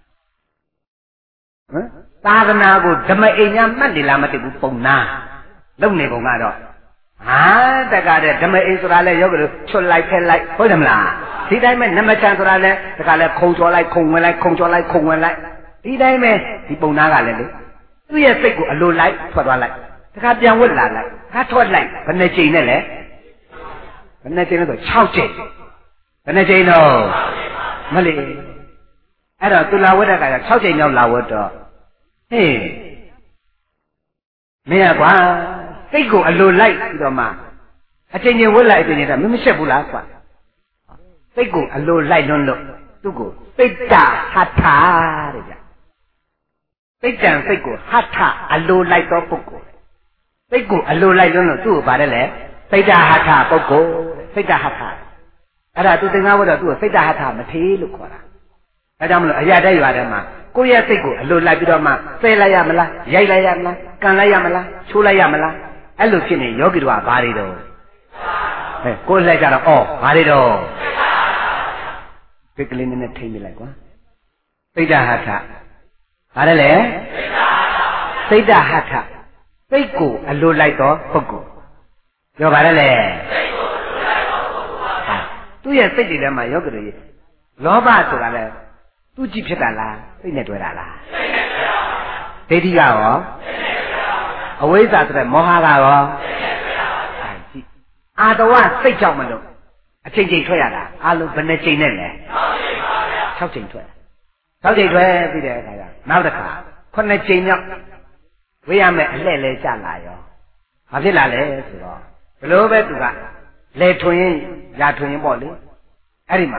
ဟမ်သာသနာကိုဓမ္မအိမ်များမှတ်နေလားမသိဘူးပုံနာလုံနေပုံကတော့ဟာတက္ကတဲ့ဓမ္မအိမ်ဆိုတာလဲယောဂလို့ချွတ်လိုက်ဖက်လိုက်ဟုတ်တယ်မလားဒီတိုင်းပဲနမချမ်းဆိုတာလဲတက္ကလဲခုံချော်လိုက်ခုံဝင်လိုက်ခုံချော်လိုက်ခုံဝင်လိုက်ဒီတိုင်းပဲဒီပုံနာကလည်းလေသူ့ရဲ့စိတ်ကိုအလိုလိုက်ထွက်သွားလိုက်တခါပြန်ဝတ်လာလိုက်ခါထွက်လိုက်ဘယ်နှကြိမ်နဲ့လဲဘယ်နှကြိမ်လဲဆို၆ကြိမ်ဘယ်နှကြိမ်တော့မလေးအဲ့တော့သူလာဝတ်တဲ့အခါကျ၆ကြိမ်ရောက်လာဝတ်တော့ဟေးမင်းကွာစိတ်ကိုအလိုလိုက်ပြီးတော့မှအချိန်ချင်းဝတ်လိုက်အချိန်ချင်းတော့မင်းမရှက်ဘူးလားကွာစိတ်ကိုအလိုလိုက်လွန်းလို့သူ့ကိုစိတ်တဟထတဲ့ဗျစိတ်တန်စိတ်ကိုဟထအလိုလိုက်သောပုဂ္ဂိုလ်စိတ်ကိုအလိုလိုက်လွန်းလို့သူ့ကိုပါတယ်လေစိတ်တဟထပုဂ္ဂိုလ်စိတ်တဟထအဲ့ဒါသူသင်္ကန်းဝတ်တော့သူ့ကိုစိတ်တဟထမထေးလို့ခေါ်တာအဲကြောင့်မလို့အရာတဲ့ရွာထဲမှာကိုယ့်ရဲ့စိတ်ကိုအလိုလိုက်ပြီးတော့မှဆဲလိုက်ရမလားရိုက်လိုက်ရမလားကန်လိုက်ရမလားချိုးလိုက်ရမလားအဲ့လိုဖြစ်နေယောဂီတို့ကဘာတွေတော့ဟဲ့ကိုယ်လိုက်ကြတော့အော်ဘာတွေတော့ဒီကလေးနဲ့ထိမ့်မိလိုက်ကွာစိတ်တဟထဘာလဲလဲစိတ်တဟထစိတ်ကိုအလိုလိုက်တော့ပုဂ္ဂိုလ်ပြောပါလဲစိတ်ကိုအလိုလိုက်တော့ပုဂ္ဂိုလ်ပါသူ့ရဲ့စိတ်တွေထဲမှာယောဂီတို့ရဲ့လောဘဆိုတာလဲသူ့ကြည့်ဖြစ်တာလားစိတ်နဲ့တွေ့တာလားစိတ်နဲ့တွေ့တာပါဒိဋ္ဌိကရောစိတ်နဲ့တွေ့တာပါအဝိဇ္ဇာဆိုတဲ့မောဟကရောစိတ်နဲ့တွေ့တာပါကြည့်အာတဝစိတ်ကြောင့်မလို့အချိန်ချိန်ထွက်ရတာအလုံးဘယ်နှချိန်နဲ့လဲ၆ချိန်ပါဗျာ၆ချိန်ထွက်၆ချိန်ထွက်ပြီးတဲ့အခါကျနောက်တစ်ခါခုနှစ်ချိန်မြောက်ဝေးရမယ်အလှဲ့လဲကျလာရောဘာဖြစ်လာလဲဆိုတော့ဘလို့ပဲသူကလေထွင်ရင်ရာထွင်ရင်ပေါ့လေအဲ့ဒီမှာ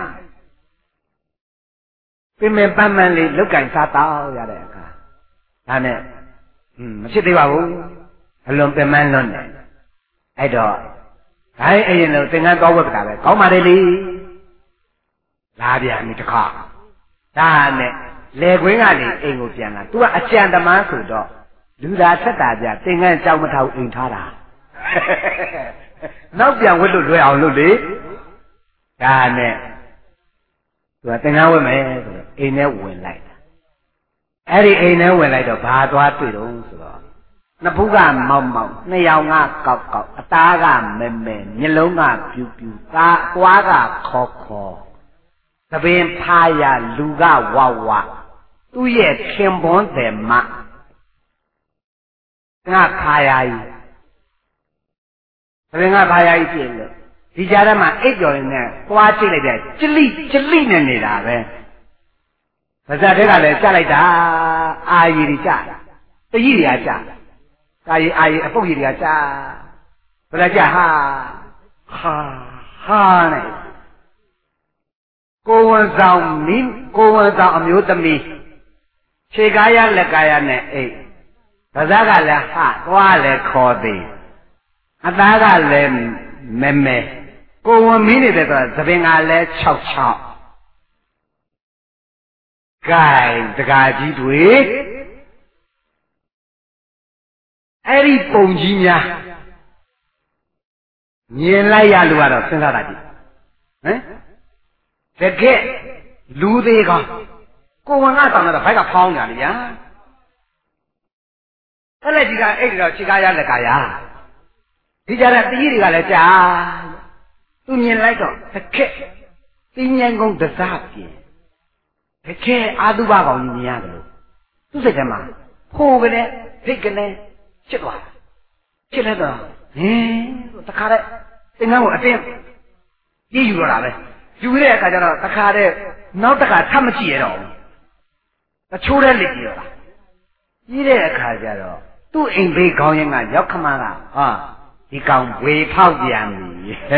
ပင်ပင်ပန်းပန်းလေးလုတ်ကင်စားတောက်ရတဲ့အခါဒါနဲ့ဟွန်းမဖြစ်သေးပါဘူးအလွန်ပင်ပန်းလွန်းတယ်အဲ့တော့ဘိုင်းအရင်လို့သင်္ကန်းတော်ဝတ်ကြတာပဲကောင်းပါလေလေလာပြန်ပြီတခါဒါနဲ့လေကွင်းကနေအိမ်ကိုပြန်လာ तू ကအကြံသမားဆိုတော့လူသာဆက်တာပြသင်္ကန်းကြောက်မထောက်အိမ်ထားတာနောက်ပြန်ဝတ်လို့လွယ်အောင်လို့လေဒါနဲ့သူကသင်္ကန်းဝတ်မယ်ဆိုတော့အိမ်ထဲဝင်လိုက်တာအဲ့ဒီအိမ်ထဲဝင်လိုက်တော့ဘာသွားတွေ့တော့ဆိုတော့နှစ်ဖူးကမောက်မောက်နှစ်ယောင်ကကောက်ကောက်အသားကမဲမဲမျက်လုံးကပြူပြူကားသွားကခေါ်ခေါ်သပင်ဖာရလူကဝဝသူ့ရဲ့ခင်ပွန်းတယ်မငါခါယာကြီးသပင်ကခါယာကြီးပြင်လို့ဒီကြားထဲမှာအိပ်ကျော်ရင်နဲ့သွားကြည့်လိုက်တဲ့ကြလိကြလိနဲ့နေတာပဲဗဇတ်တွေကလည်းကြလိုက်တာအာရီတွေကြတာတကြီးတွေကကြကာရီအာရီအပုတ်ကြီးတွေကကြဗဇတ်ကြဟာဟာဟာနဲ့ကိုဝန်ဆောင်မင်းကိုဝန်ဆောင်အမျိုးသမီးခြေကားရလက်ကားရနဲ့အိပ်ဗဇတ်ကလည်းဟာသွားလည်းခေါ်သည်အသားကလည်းမဲမဲကိုဝင်မင်းနေတဲ့တော့သပင်ကလည်း၆၆ဂိုင်းတကာကြီးတွေအဲ့ဒီပုံကြီးများမြင်လိုက်ရလို့ကတော့စဉ်းစားတာကြည့်ဟမ်တကယ်လူသေးကောင်ကိုဝင်ကတောင်းတော့ဘိုက်ကဖောင်းကြလေဗျာအဲ့လက်ကြီးကအဲ့ဒီတော့ခြေကားရလက်ကားရဒီကြတဲ့တကြီးတွေကလည်းကြာသူမြင်လိုက်တော့တကယ်တင်းញံကုန်တစားပြင်တကယ်အာတုဘကောင်ကြီးမြင်ရတယ်လို့သူ့စိတ်ထဲမှာဖိုးကလေးဖိတ်ကလေးဖြစ်သွားတာဖြစ်လိုက်တော့ဟင်းတခါတည်းသင်္ကန်းကိုအတင်းကြည့်ယူတော့တာပဲယူတဲ့အခါကျတော့တခါတည်းနောက်တခါထပ်မကြည့်ရတော့ဘူးအချိုးတဲ့လက်ကြည့်တော့တာကြီးတဲ့အခါကျတော့သူ့အိမ်ဘေးခေါင်းရင်ကရောက်ခမကဟာဒီကောင်ဘွေဖောက်ပြန်ပြီ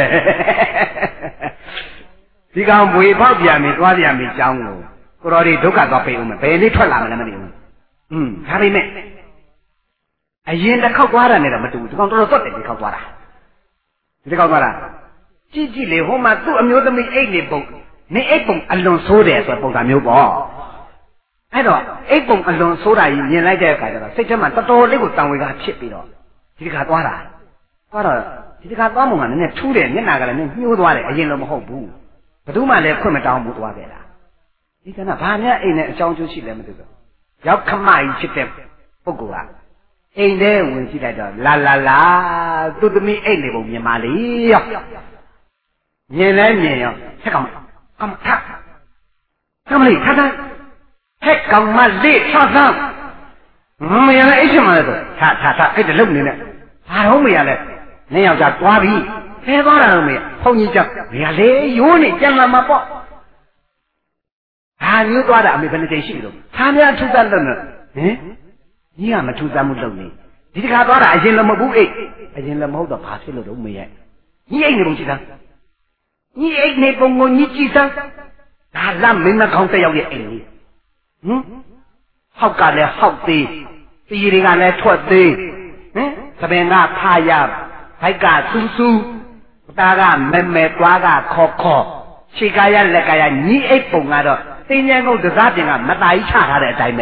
ဒီကောင်ဘွေဖောက်ပြန်ပြီသွားပြန်ပြီကြောင်းကိုကိုတော်ဒီဒုက္ခသွားပြေဦးမယ်ဘယ်နည်းထွက်လာမလဲမသိဘူးอืมဒါပေမဲ့အရင်တစ်ခေါက်သွားတာနဲ့တော့မတူဘူးဒီကောင်တော်တော်သွတ်တယ်ဒီခေါက်သွားတာဒီခေါက်သွားတာကြည့်ကြည့်လေဟိုမှာသူ့အမျိုးသမီးအိတ်နေပုံနေအိတ်ပုံအလွန်ဆိုးတယ်ဆိုတဲ့ပုံစံမျိုးပေါ့အဲ့တော့အိတ်ပုံအလွန်ဆိုးတာကြီးမြင်လိုက်တဲ့အခါကျတော့စိတ်ထဲမှာတော်တော်လေးကိုတန်ဝေကဖြစ်ပြီးတော့ဒီတစ်ခါသွားတာသွားတော့ဒီတစ်ခါသွားမှကနည်းနည်းထူးတယ်မျက်နှာကလည်းနည်းညှိုးသွားတယ်အရင်လိုမဟုတ်ဘူးဘယ်သူမှလည်းခွင့်မတောင်းဘူးသွားခဲ့တာဒီကနေ့ဘာများအိမ်နဲ့အကြောင်းကျိုးရှိလဲမသိဘူးရောက်ခမကြီးဖြစ်တဲ့ပုဂ္ဂိုလ်ကအိမ်ထဲဝင်ကြည့်လိုက်တော့လာလာလာသူ့သမီးအိတ်နေပုံမြင်ပါလေရောမြင်လဲမြင်ရောဟဲ့ကောင်ကမထကမလေးထထဟဲ့ကောင်မလေးချသမ်းမရလည်းအိတ်ရှင်မလဲဆိုထထထအဲ့ဒါလုံနေနဲ့ဘာတော့မရလဲနင်းယောက်ျားသွားပြီခဲသွားတာတော့မရဖုန်ကြီးကြောက်မရလေရိုးနေကြံလာမှာပေါ့ဟာမျိုးသွားတာအမေဘယ်နှကြိမ်ရှိပြီလို့ဟာများထူးဆန်းလို့ဟင်ကြီးကမထူးဆန်းမှုလုပ်နေဒီတခါသွားတာအရင်လည်းမဟုတ်ဘူးအိတ်အရင်လည်းမဟုတ်တော့ဘာဖြစ်လို့တော့မရကြီးအိတ်နေပုံကြည့်စမ်းကြီးအိတ်နေပုံကိုကြီးကြည့်စမ်းဒါလမင်းမကောင်းတဲ့ရောက်ရဲ့အိမ်ကြီးဟင်ဟောက်ကလည်းဟောက်သေးတီတွေကလည်းထွက်သေးဟင်သပင်ကဖာရဘိုက်ကစူးစူးတာကမဲမဲသွားကခေါ်ခေါ်ခြေကားရလက်ကရညီအိတ်ပုံကတော့တင်းញံကုန်တစားပြင်ကမတားကြီးချထားတဲ့အတိုင်းပဲ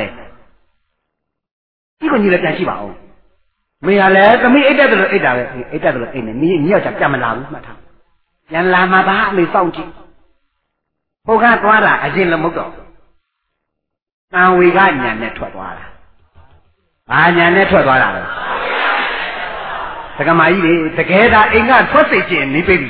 ဒီကိုညီလည်းပြန်ရှိပါအောင်မင်းကလည်းသမီးအိတ်တက်တယ်လို့အိတ်တာပဲအိတ်တက်တယ်လို့အိတ်နေညီညီယောက်ျားပြန်မလာဘူးမှတ်ထားပြန်လာမှာပါအမေစောင့်ကြည့်ဟိုကသွားတာအရင်လည်းမဟုတ်တော့တန်ဝေကညံနဲ့ထွက်သွားတာဘာညံနဲ့ထွက်သွားတာလဲတက္ကမကြီးလေတကယ်ဒါအိမ်ကထွက်စိတ်ချင်းနေပြီ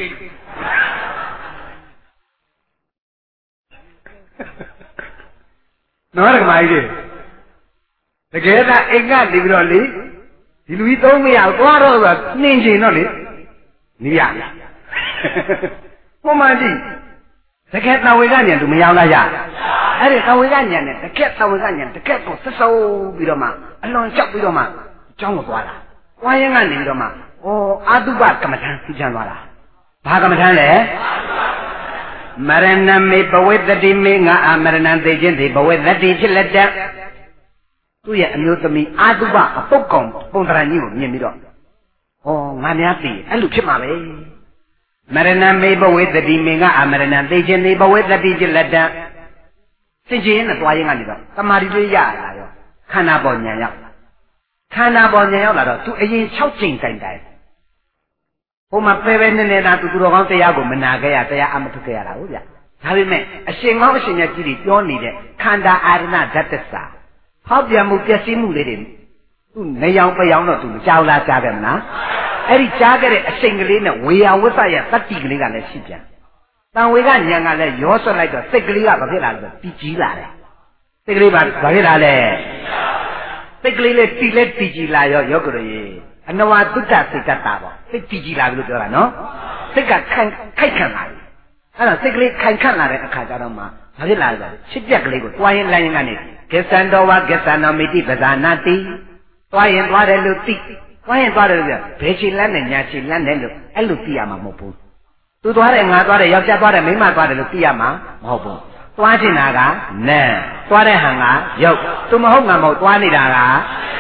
နော်တက္ကမကြီးလေတကယ်ဒါအိမ်ကနေပြီးတော့လေဒီလူကြီးသုံးမရဘူးသွားတော့ဆိုနှင်းချင်တော့လေနေရဟိုမှကြည့်တကယ်တဝေကညံသူမရောက်လာရအဲ့ဒီတဝေကညံနဲ့တကယ်တဝေကညံတကယ်ကိုစစုံပြီးတော့မှအလွန်လျှောက်ပြီးတော့မှအကြောင်းကိုသွားတာဝိုင်းရင်ကနေပြီးတော့မှဩအာတုပကမ္မထံသိချမ်းသွားတာဘာကမ္မထံလဲမရဏမေဘဝေတတိမေငါအာမရဏသိခြင်းဒီဘဝေတတိဖြစ်လက်တဲ့သူ့ရဲ့အမျိုးသမီးအာတုပအပုတ်ကောင်ပုံတရကြီးကိုမြင်ပြီးတော့ဩငါများသိအဲ့လိုဖြစ်မှာပဲမရဏမေဘဝေတတိမေငါအာမရဏသိခြင်းဒီဘဝေတတိဖြစ်လက်တဲ့စင်ချင်းနဲ့တွားရင်ကနေတော့တမာတိလေးရလာရောခန္ဓာပေါ်ဉာဏ်ရောက်ခန္ဓာပေါ်ဉာဏ်ရောက်လာတော့သူအရင်၆ကြိမ်တိုင်တိုင်ဟိုမှာပဲပဲနဲ့နေတာသူသူတော်ကောင်းတရားကိုမနာခဲ့ရတရားအမထုတ်ခဲ့ရတာဟုတ်ဗျဒါပေမဲ့အရှင်ကောင်းအရှင်မြတ်ကြီးတွေပြောနေတဲ့ခန္ဓာအာရဏဓာတ်တ္တစာဟောက်ပြန်မှုပျက်စီးမှုလေးတွေသူနေရောင်ပယောင်တော့သူမကြောက်လားကြားခဲ့မလားအဲ့ဒီကြားခဲ့တဲ့အရှင်ကလေးနဲ့ဝေယဝစ္စရဲ့တတ္တိကလေးကလည်းရှိပြန်တန်ဝေကဉာဏ်ကလည်းရောဆွတ်လိုက်တော့စိတ်ကလေးကဘာဖြစ်လာလဲပြီးကြီးလာတယ်စိတ်ကလေးဘာဘာဖြစ်လာလဲစိတ်ကလေးလေးတီလက်တီကြီးလာရောယောဂရရေအနဝတုတ္တစိတ်တတ်တာပေါ့စိတ်တီကြီးလာပြီလို့ပြောတာနော်စိတ်ကခိုင်ခိုက်ခံလာပြီအဲ့တော့စိတ်ကလေးခိုင်ခန့်လာတဲ့အခါကျတော့မှဘာဖြစ်လာလဲချစ်ပြက်ကလေးကိုတွားရင်လိုက်ရင်ကနေကိစ္စံတော်ဝကိစ္စံတော်မိတိပဇာနာတိတွားရင်တွားတယ်လို့သိတွားရင်တွားတယ်လို့ပြောဘယ်ချီလန်းနဲ့ညာချီလန်းတယ်လို့အဲ့လိုသိရမှာမဟုတ်ဘူးသူသွားတယ်ငါသွားတယ်ယောက်ျားသွားတယ်မိန်းမသွားတယ်လို့သိရမှာမဟုတ်ဘူးသွားချင်တာကနံသွားတဲ့ဟန်ကရုပ်သူမဟုတ်ငါမဟုတ်သွားနေတာက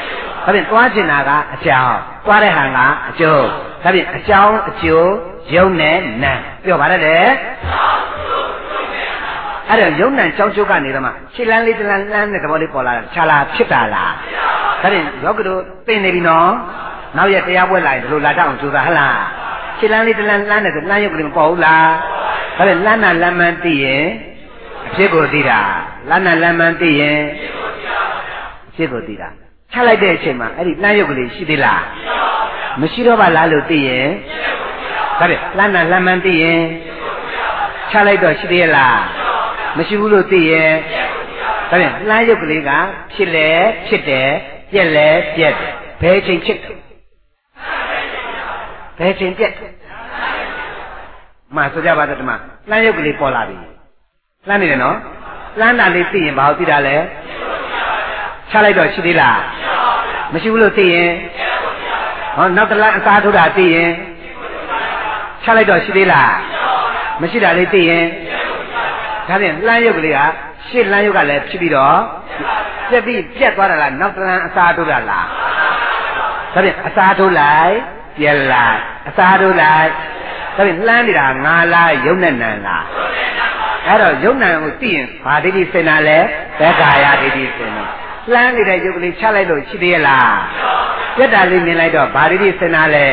ဒါဖြင့်သွားကျင်တာကအကြောင်းသွားတဲ့ဟာကအကျိုးဒါဖြင့်အကြောင်းအကျိုးယုံနဲ့နံပြောပါရတဲ့အဲ့တော့ယုံနံကြောင်းကျုပ်ကနေတော့မှခြေလန်းလေးတလန်းလန်းတဲ့သဘောလေးပေါ်လာတာခြာလာဖြစ်တာလားဒါဖြင့်ယောဂတို့သိနေပြီနော်နောက်ရက်တရားပွဲလာရင်ဒီလိုလာတတ်အောင်ကြိုးစားဟလားခြေလန်းလေးတလန်းလန်းတဲ့ဆိုလမ်းရုပ်ကလေးမပေါ်ဘူးလားဒါဖြင့်လမ်းနာလမ်းမှန်သိရင်အဖြစ်ကိုသိတာလမ်းနာလမ်းမှန်သိရင်အဖြစ်ကိုသိတာချလိုက်တဲ့အချိန်မှာအဲ့ဒီလမ်းရုပ်ကလေးရှိသေးလားမရှိတော့ပါလားလို့သိရင်ဒါဖြင့်လမ်းနာလမ်းမှန်သိရင်ချလိုက်တော့ရှိသေးလားမရှိဘူးလို့သိရင်ဒါဖြင့်လမ်းရုပ်ကလေးကဖြစ်လဲဖြစ်တယ်ပြက်လဲပြက်တယ်ဘယ်ချိန်ဖြစ်တယ်ဘယ်ချိန်ပြက်မှဆိုကြပါတော့ဒီမှာလမ်းရုပ်ကလေးပေါ်လာပြီလမ်းနေတယ်နော်လမ်းတာလေးသိရင်ဘာလို့သိတာလဲချလိုက်တော့ရှိသေးလားမရှိဘူးလို့သိရင်ဟောနောက်တစ်လမ်းအစားထိုးတာသိရင်ချလိုက်တော့ရှိသေးလားမရှိတာလေးသိရင်ဒါဖြင့်လမ်းရုပ်ကလေးကရှေ့လမ်းရုပ်ကလည်းဖြစ်ပြီးတော့ပြက်ပြီးပြက်သွားတာလားနောက်တစ်လမ်းအစားထိုးတာလားဒါဖြင့်အစားထိုးလိုက်ပြက်လိုက်အစားထိုးလိုက်ဒါဖြင့်လှမ်းနေတာငါလားယုံနဲ့နံလားအဲ့တော့ယုံနံကိုသိရင်ဘာဒိဋ္ဌိစင်တာလဲဘက္ခာယဒိဋ္ဌိစင်တာလှမ်းနေတဲ့ယုတ်ကလေးချလိုက်လို့ရှိသေးရဲ့လားပြက်တာလေးမြင်လိုက်တော့ဘာဒိဋ္ဌိစင်တာလဲ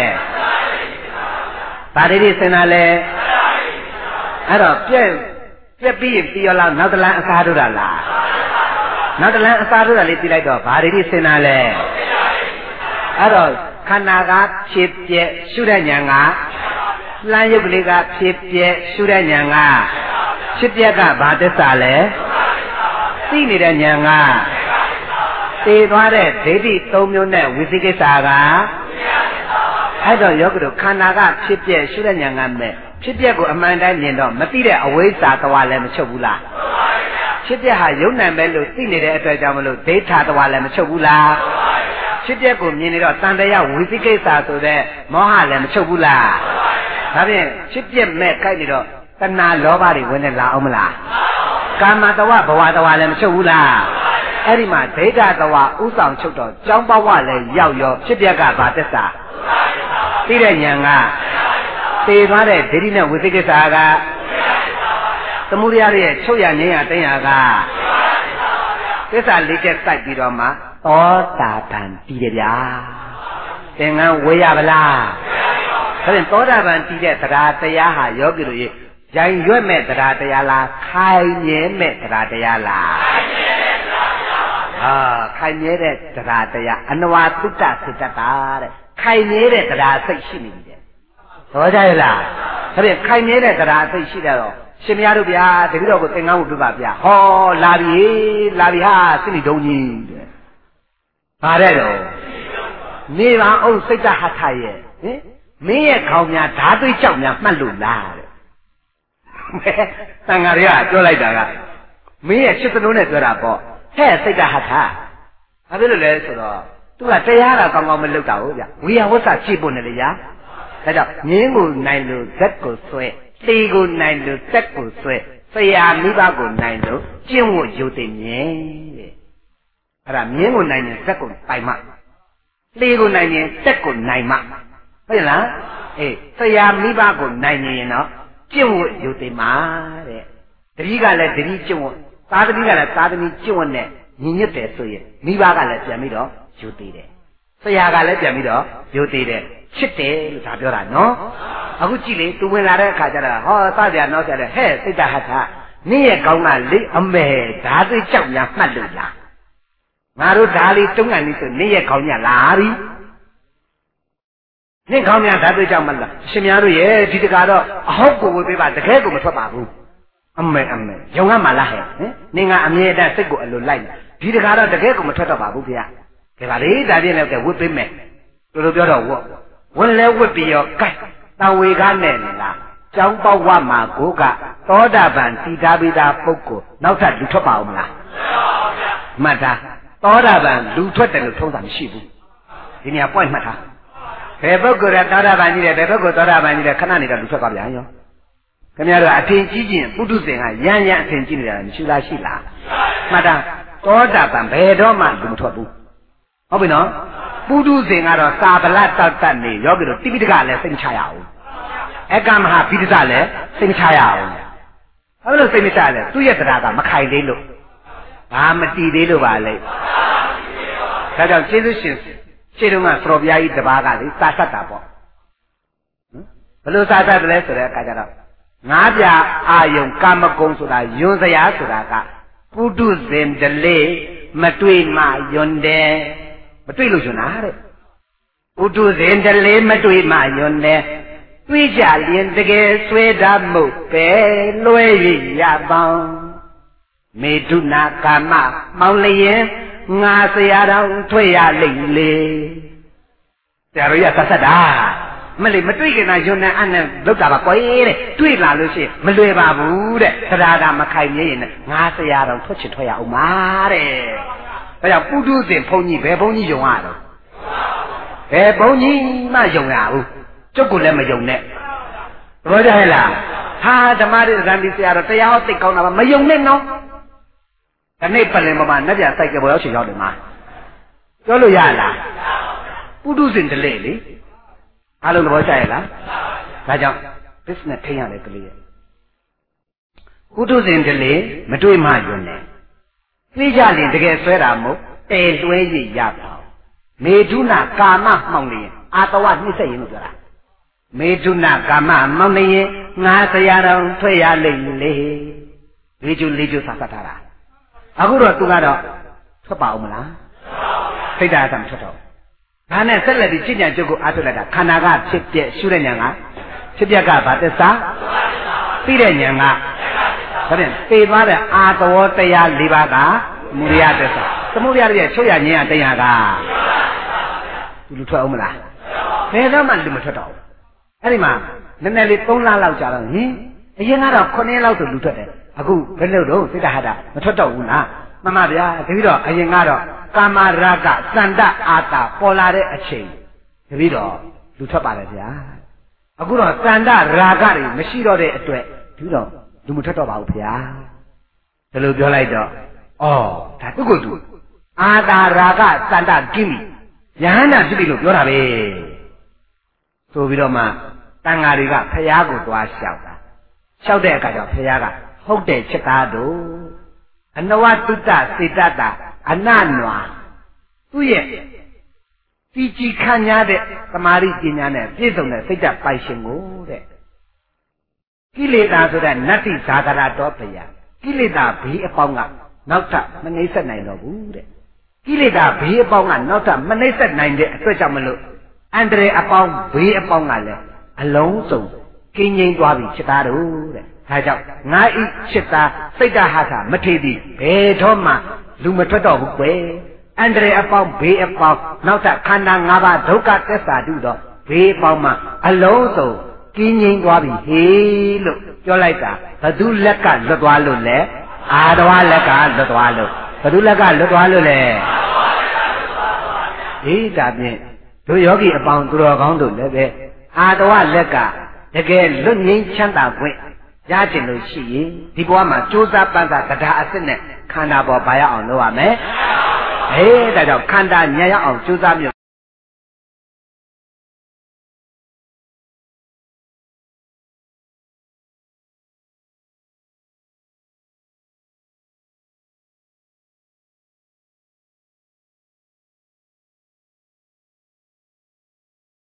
ဘာဒိဋ္ဌိစင်တာလဲအဲ့တော့ပြက်ပြက်ပြီးပြီးရောလားနောက်တစ်လမ်းအစားထိုးတာလားနောက်တစ်လမ်းအစားထိုးတာလေးသိလိုက်တော့ဘာဒိဋ္ဌိစင်တာလဲအဲ့တော့ခန္ဓာကဖြစ်ပြက်ရှုတဲ့ဉာဏ်ကလမ်းရုပ်ကလေးကဖြစ်ပြက်ရှုတဲ့ဉာဏ်ကဖြစ်ပြက်ကဘာသစ္စာလဲသိနေတဲ့ဉာဏ်ကသိသွားတဲ့ဒိဋ္ဌိသုံးမျိုးနဲ့ဝိသိကိစ္စကအဲ့တော့ယောဂတို့ခန္ဓာကဖြစ်ပြက်ရှုတဲ့ဉာဏ်ကမဲ့ဖြစ်ပြက်ကိုအမှန်တိုင်းမြင်တော့မသိတဲ့အဝိဇ္ဇာတဝါလည်းမချုပ်ဘူးလားဖြစ်ပြက်ဟာယုံနံပဲလို့သိနေတဲ့အတွက်ကြောင့်မလို့ဒိဋ္ဌာတဝါလည်းမချုပ်ဘူးလားဖြစ်ပြက်ကိုမြင်နေတော့တန်တရားဝိသိကိစ္စဆိုတဲ့မောဟလည်းမချုပ်ဘူးလားဒါဖြင့်ဖြစ်ပြက်မဲ့ကြိုက်နေတော့တဏှာလောဘတွေဝင်နေလာအောင်မလားကာမတဝဘဝတဝလည်းမချုပ်ဘူးလားအဲ့ဒီမှာဒိဋ္ဌတဝဥဆောင်ချုပ်တော့ကြောင်းဘဝလည်းရောက်ရောဖြစ်ပြက်ကဘာသစ္စာသိတဲ့ဉာဏ်ကသိသွားတဲ့ဒိဋ္ဌိနဲ့ဝိသိကိစ္စကသမုဒယရဲ့ချုပ်ရငြိမ်းရတင်းရကသစ္စာလေးချက်စိုက်ပြီးတော့မှသောတာပန်တည်တယ်ဗျာသင်္ကန်းဝေရပါလားဒါဖြင့်သောတာပန်တည်တဲ့တရားတရားဟာယောဂီတို့ရဲ့ရိုင်ရွက်မဲ့တရားတရားလားခိုင်မြဲမဲ့တရားတရားလားအာခိုင်မြဲတဲ့တရားတရားအနဝသုတ္တစိတ္တတာတဲ့ခိုင်မြဲတဲ့တရားစိတ်ရှိနေပြီတဲ့ဟောကြရလားဒါဖြင့်ခိုင်မြဲတဲ့တရားစိတ်ရှိတယ်တော့ရှင်မရတို့ဗျာတတိတော်ကိုသင်္ကန်းကိုပြပါဗျာဟောလာပြီလာပြီဟာစိတ်ဒုံကြီးတဲ့ဗါတဲ့တော့နေပါအောင်စိတ်တဟထရဲ့ဟင်မင်းရဲ့ခေါင်းများဓာသွေးကြောက်များမှတ်လို့လားတဲ့တန်ဃာတွေကပြောလိုက်တာကမင်းရဲ့စိတ်သလုံးနဲ့ပြောတာပေါ့ဟဲ့စိတ်တဟထဘာဖြစ်လို့လဲဆိုတော့သူကတရားကကောင်းကောင်းမလုပ်တာဟုတ်ဗျဝိယဝဆဖြည့်ဖို့နဲ့လေရာဒါကြောင့်မြင်းကိုနိုင်လို့ဇက်ကိုဆွဲသေကိုနိုင်လို့တက်ကိုဆွဲဆရာမိဘကိုနိုင်လို့ကျင့်ဝတ်ယူသိမြင်တဲ့အဲ့ဒါမြင်းကိုနိုင်ရင်ဇက်ကိုပိုင်မှသေကိုနိုင်ရင်တက်ကိုနိုင်မှဟုတ်လားအေးဆရာမိဘကိုနိုင်ရင်တော့ကျင့်ဝတ်ယူသိမှာတဲ့တတိကလည်းတတိကျင့်ဝတ်သားသမီးကလည်းသားသမီးကျင့်ဝတ်နဲ့ညီညွတ်တယ်ဆိုရင်မိဘကလည်းပြန်ပြီးတော့ယူသိတယ်ဆရာကလည်းပြန်ပြီးတော့ယူသိတယ်ချစ်တယ်လို့ဒါပြောတာနော်အခုကြည့်လေသူဝင်လာတဲ့အခါကျတော့ဟောစကြနောက်ကျတယ်ဟဲ့စိတ်တဟထနင့်ရဲ့ကောင်းကလေအမေဓာသိကြောက်များမှတ်လို့လားငါတို့ဓာလေးတုံးကန်နေဆိုနင့်ရဲ့ကောင်းညလာပြီနင့်ကောင်းများဓာသိကြောက်မှတ်လားရှင်များတို့ရဲ့ဒီတကာတော့အဟုတ်ကိုဝေပေးပါတကယ်ကိုမထွက်ပါဘူးအမေအမေယုံကမှလားဟဲ့ဟင်နင်ကအမြဲတမ်းစိတ်ကိုအလိုလိုက်ဒီတကာတော့တကယ်ကိုမထွက်တော့ပါဘူးဗျာကဲပါလေဒါပြည့်လည်းကဝတ်ပေးမယ်တို့တို့ပြောတော့ဝတ်ဝင်လဲဝတ်ပြီးရောကဲတံဝေကားနဲ့လားကျောင်းပေါက်ဝမှာကိုကသောတာပန်တည်ထားပြီးသားပုဂ္ဂိုလ်နောက်ထပ်လူထွက်ပါအောင်မလားမှတ်သားသောတာပန်လူထွက်တယ်လို့ထုံးတာမရှိဘူးဒီနေရာပွင့်မှတ်ထားဘယ်ပုဂ္ဂိုလ်ကသောတာပန်ကြီးတယ်ဘယ်ပုဂ္ဂိုလ်သောတာပန်ကြီးတယ်ခဏနေတော့လူထွက်ပါဗျာရောခင်ဗျားတို့အထင်ကြီးချင်းပုထုဇဉ်ကရမ်းရမ်းအထင်ကြီးနေတာမရှိလားရှိလားမှတ်သားသောတာပန်ဘယ်တော့မှလူမထွက်ဘူးဟုတ်ပြီနော်ပုထုဇဉ်ကတော့စာပလတ်တောက်တတ်နေယောဂီတို့တိပိဋကလည်းစိတ်ချရအောင်အကမဟာပိဋကလည်းစိတ်ချရအောင်ဘာလို့စိတ်မချလဲသူ့ရဲ့တရားကမခိုင်သေးလို့ဘာမတည်သေးလို့ပါလေဒါကြောင့်ကျေးဇူးရှင်ရှင်းတော့ကသရောပြားကြီးတပါးကလေစာဆက်တာပေါ့ဘလို့စာဆက်တယ်လဲဆိုတဲ့အခါကျတော့ငါးပြအာယုံကာမဂုဏ်ဆိုတာယွန်းစရာဆိုတာကပုထုဇဉ်တလေမတွေ့မှယွန်းတယ်မတွေ့လို့ယွန်းတာတဲ့ပုထုဇဉ်တလေမတွေ့မှယွန်းတယ်တွေ့ကြရင်တကယ်ဆွဲတာမှုပဲလွဲ၍ရပေါင်းမေတုနာကာမမောင်လျင်ငါဆရာတော်ထွက်ရလိမ့်လေဆရာတော်ရဆက်ဆက်တာမလေးမတွေ့ခင်ကယွန်းနဲ့အနဲ့လောက်တာပါကွယ်တဲ့တွေ့လာလို့ရှိရင်မလွယ်ပါဘူးတဲ့တရားတာမခိုင်မြဲရင်ငါဆရာတော်ထွက်ချင်ထွက်ရအောင်ပါတဲ့ဒါကြောင့်ပုထုဇဉ်ဘုန်းကြီးဘယ်ဘုန်းကြီးယုံရတော့ဘယ်ဘုန်းကြီးမှယုံရဘူးကျုပ်ကလည်းမယုံနဲ့ဘောကြဟဲ့လားဟာဓမ္မရဇန်ဒီဆရာတော်တရားဟောသိကောင်းတာပါမယုံနဲ့နော်ဒီနေ့ပလင်ပေါ်မှာနှက်ပြစိုက်ကပေါ်ရောက်ချင်ရောက်တယ်မှာပြောလို့ရလားပုထုဇဉ်တလေလေအားလုံးသဘောကျရဲ့လားဒါကြောင့် business ထိန်းရတယ်ကလေးရဲ့ပုထုဇဉ်တလေမတွေ့မှယွန်းတယ်သိကြရင်တကယ်ဆွဲတာမဟုတ်တဲလွှဲရရပါမေထုနာကာမမှောင်နေရင်အာတဝနှိမ့်ဆက်ရင်လို့ပြောတာမေထုနာကာမမှောင်နေရင်ငါဆရာတော်ထွက်ရလိမ့်လေလေးကျူလေးကျူဆက်ဆက်ထားတာအခုတော့သူကတော့ထွက်ပါအောင်မလားစိတ်ဓာတ်ကမထွက်တော့ဒါနဲ့ဆက်လက်ပြီးကျင့်ကြံကြုတ်ကိုအားထုတ်လိုက်တာခန္ဓာကဖြစ်ပြက်ရှုတဲ့ဉာဏ်ကဖြစ်ပြက်ကဘာသစ္စာသိတဲ့ဉာဏ်ကဒါဖြင့်သိသွားတဲ့အာတဝတရား၄ပါးကမူရိယသစ္စာသမုဒယရဲ့ချုပ်ရဉာဏ်တရားကသူလူထွက်အောင်မလားဘယ်တော့မှလူမထွက်တော့ဘူးအဲ့ဒီမှာနည်းနည်းလေး၃လလောက်ကြာတော့ဟင်အရင်ကတော့9ရက်လောက်ဆိုလူထွက်တယ်အခုဘယ်လိုတော့စိတ်ဓာတ်မထွက်တော့ဘူးလားမှန်ပါဗျာတပည့်တော်အရင်ကတော့ကာမရာဂစန္ဒအာတာပေါ်လာတဲ့အချိန်တပည့်တော်လူထွက်ပါတယ်ဗျာအခုတော့စန္ဒရာဂတွေမရှိတော့တဲ့အတွက်တပည့်တော်လူမထွက်တော့ပါဘူးဗျာဒါလိုပြောလိုက်တော့ဩဒါသူ့ကိုယ်သူအာတာရာဂစန္ဒကိမိယဟန္တာဖြစ်ပြီလို့ပြောတာပဲဆိုပြီးတော့မှတန်ဃာတွေကဖျားကိုသွားလျှောက်တာလျှောက်တဲ့အခါကျတော့ဖျားကဟုတ်တယ်ချက်သားတို့အနဝတုတ္တစေတတအနနွာသူ့ရဲ့ဒီကြည်ခံရတဲ့သမာဓိပညာနဲ့ပြည့်စုံတဲ့စိတ်ဓာတ်ပိုင်ရှင်ကိုတဲ့ကိလေသာဆိုတဲ့နတ္တိဇာကရတောပယကိလေသာဘေးအပေါင်းကနောက်ထပ်မနှိမ့်ဆက်နိုင်တော့ဘူးတဲ့ကိလေသာဘေးအပေါင်းကနောက်ထပ်မနှိမ့်ဆက်နိုင်တဲ့အတွက်ကြောင့်မလို့အန္တရာယ်အပေါင်းဘေးအပေါင်းကလည်းအလုံးစုံကင်းငြိမ်းသွားပြီချက်သားတို့တဲ့ဒါကြောင့်ငါဤချက်သားစိတ်ဓာတ်ဟာသာမထေသည်ဘယ်တော့မှလူမထွက်တော့ဘူးကွယ်အန္တရာယ်အပေါင်းဘေးအပေါင်းနောက်ထပ်ခန္ဓာ၅ပါးဒုက္ခသစ္စာတုတော့ဘေးအပေါင်းမှအလုံးစုံကင်းငြိမ်းသွားပြီဟေးလို့ပြောလိုက်တာဘသူလက်ကလွတ်သွားလို့လဲအာတဝလက်ကလွတ်သွားလို့ဘသူလက်ကလွတ်သွားလို့လဲဟေးဒါဖြင့်တို့ယောဂီအပေါင်းသူတော်ကောင်းတို့လည်းပဲအာတဝလက်ကတကယ်လွတ်ငြိမ်းချမ်းသာခွင့်ရကျင်လို့ရှိရင်ဒီဘဝမှာကြိုးစားပန်းစားတရားအစစ်နဲ့ခန္ဓာပေါ်ပါရအောင်လုပ်ရမယ်ဟေးဒါကြောင့်ခန္ဓာညံ့ရအောင်ကြိုးစားမြ